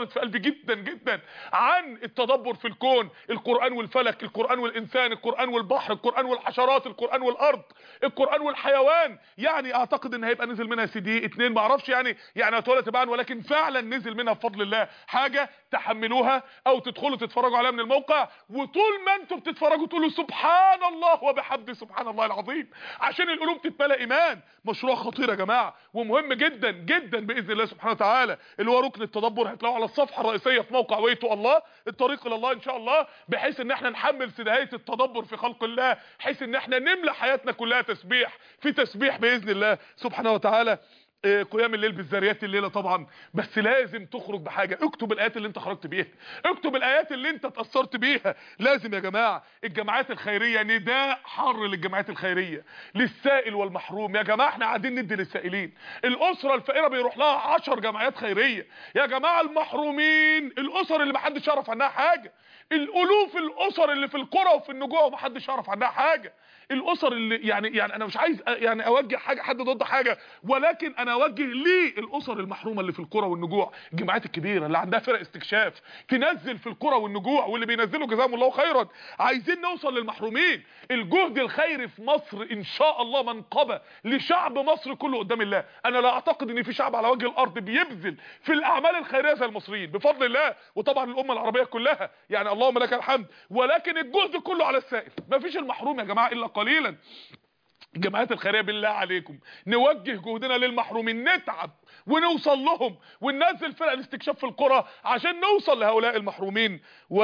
اثرت في قلبي جدا جدا عن التدبر في الكون، القرآن والفلك، القرآن والإنسان، القرآن والبحر، القرآن والحشرات، القرآن والأرض، القرآن والحيوان. يعني اعتقد ان هيبقى نزل منها سي دي اتنين، ما اعرفش يعني يعني هتولى تبعا، ولكن فعلا نزل منها بفضل الله حاجه تحملوها او تدخلوا تتفرجوا عليها من الموقع، وطول ما انتم بتتفرجوا تقولوا سبحان الله وبحمده سبحان الله العظيم، عشان القلوب تتملى ايمان. مشروع خطير يا جماعه ومهم جدا جدا باذن الله سبحانه وتعالى، اللي هو ركن التدبر. هتلاقوه على الصفحه الرئيسيه في موقع ويتو الله، الطريق الى الله ان شاء الله، بحيث ان احنا نحمل سدايه التدبر في خلق الله، بحيث ان احنا نملى حياتنا كلها تسبيح في تسبيح باذن الله سبحانه وتعالى. قيام الليل بالذاريات الليله طبعا، بس لازم تخرج بحاجه. اكتب الايات اللي انت خرجت بيها، اكتب الايات اللي انت اتاثرت بيها. لازم يا جماعه الجمعيات الخيريه، نداء حر للجمعيات الخيريه، للسائل والمحروم. يا جماعه احنا قاعدين ندي للسائلين، الاسره الفقيره بيروح لها عشر جمعيات خيريه. يا جماعه المحرومين، الاسر اللي محدش يعرف عنها حاجه، الالوف الاسر اللي في القرى وفي النجوع ومحدش يعرف عنها حاجه، الاسر اللي يعني يعني انا مش عايز يعني اوجه حاجه حد ضد حاجه، ولكن انا اوجه ليه الاسر المحرومه اللي في القرى والنجوع. الجمعيات الكبيره اللي عندها فرق استكشاف تنزل في القرى والنجوع، واللي بينزلوا جزاهم الله خيرا. عايزين نوصل للمحرومين. الجهد الخيري في مصر ان شاء الله منقبه لشعب مصر كله قدام الله. انا لا اعتقد ان في شعب على وجه الارض بيبذل في الاعمال الخيريه زي المصريين بفضل الله، وطبعا الامه العربيه كلها يعني اللهم لك الحمد، ولكن الجهد كله على السائل. مفيش المحروم يا جماعه الا قليلا. الجمعيات الخيريه بالله عليكم نوجه جهدنا للمحرومين، نتعب ونوصل لهم وننزل فرق الاستكشاف في القرى عشان نوصل لهؤلاء المحرومين.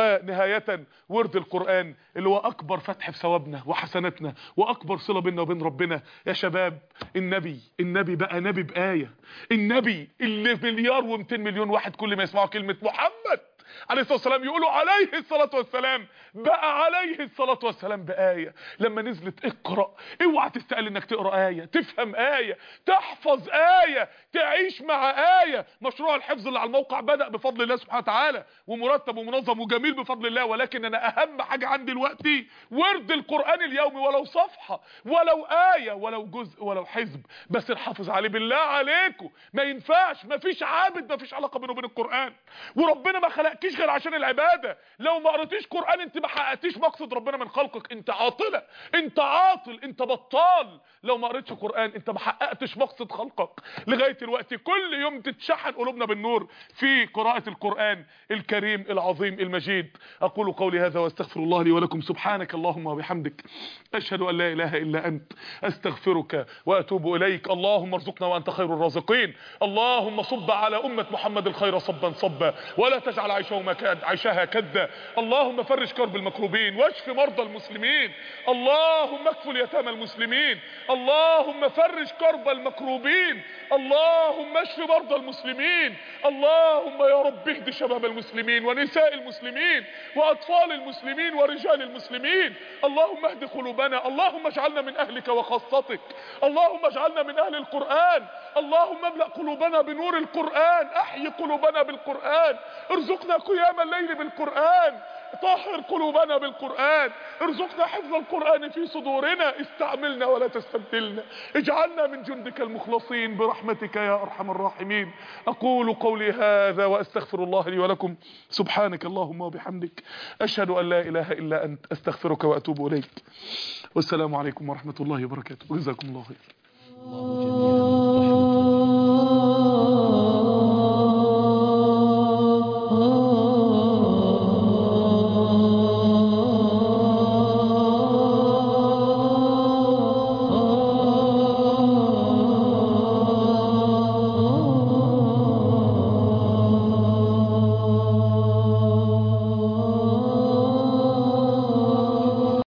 ونهايه ورد القرآن اللي هو اكبر فتح في ثوابنا وحسناتنا واكبر صله بيننا وبين ربنا. يا شباب النبي النبي بقى نبي بآية، النبي اللي مليار ومئتين مليون واحد كل ما يسمعوا كلمه محمد عليه الصلاه والسلام يقولوا عليه الصلاه والسلام، بقى عليه الصلاه والسلام بآية. لما نزلت اقرأ، اوعى تستقل انك تقرا آية، تفهم آية، تحفظ آية، تعيش مع آية. مشروع الحفظ اللي على الموقع بدأ بفضل الله سبحانه وتعالى، ومرتب ومنظم وجميل بفضل الله، ولكن انا اهم حاجه عندي دلوقتي ورد القرآن اليومي، ولو صفحه ولو آية ولو جزء ولو حزب، بس نحافظ عليه بالله عليكم. ما ينفعش، ما فيش عابد ما فيش علاقه بينه وبين القرآن، وربنا ما خلقكيش غير عشان العباده. لو ما قريتيش قرآن انت ما حققتيش مقصد ربنا من خلقك، انت عاطله، انت عاطل، انت بطال. لو ما قريتش قرآن انت ما حققتش مقصد خلقك. لغايه دلوقتي كل يوم تتشحن قلوبنا بالنور في قراءه القرآن الكريم العظيم المجيد. اقول قولي هذا واستغفر الله لي ولكم. سبحانك اللهم وبحمدك، اشهد ان لا اله الا انت، استغفرك واتوب اليك. اللهم ارزقنا وانت خير الرازقين. اللهم صب على امه محمد الخير صبا صبا، ولا تجعل عيشهم كد عيشها كدا. اللهم فرج كرب المكروبين، واشف مرضى المسلمين. اللهم اكفل يتامى المسلمين. اللهم فرج كرب المكروبين. اللهم اشف مرضى المسلمين. اللهم يا رب اهد شباب المسلمين ونساء المسلمين واطفال المسلمين ورجال المسلمين. اللهم اهد قلوبنا. اللهم اجعلنا من اهلك وخاصتك. اللهم اجعلنا من اهل القرآن. اللهم املأ قلوبنا بنور القرآن. احيي قلوبنا بالقرآن. ارزقنا قيام الليل بالقرآن. طهر قلوبنا بالقرآن. ارزقنا حفظ القرآن في صدورنا. استعملنا ولا تستبدلنا. اجعلنا من جندك المخلصين برحمتك يا ارحم الراحمين. اقول قولي هذا واستغفر الله لي ولكم. سبحانك اللهم وبحمدك، اشهد ان لا اله الا انت، استغفرك واتوب اليك. والسلام عليكم ورحمة الله وبركاته. وجزاكم الله خير.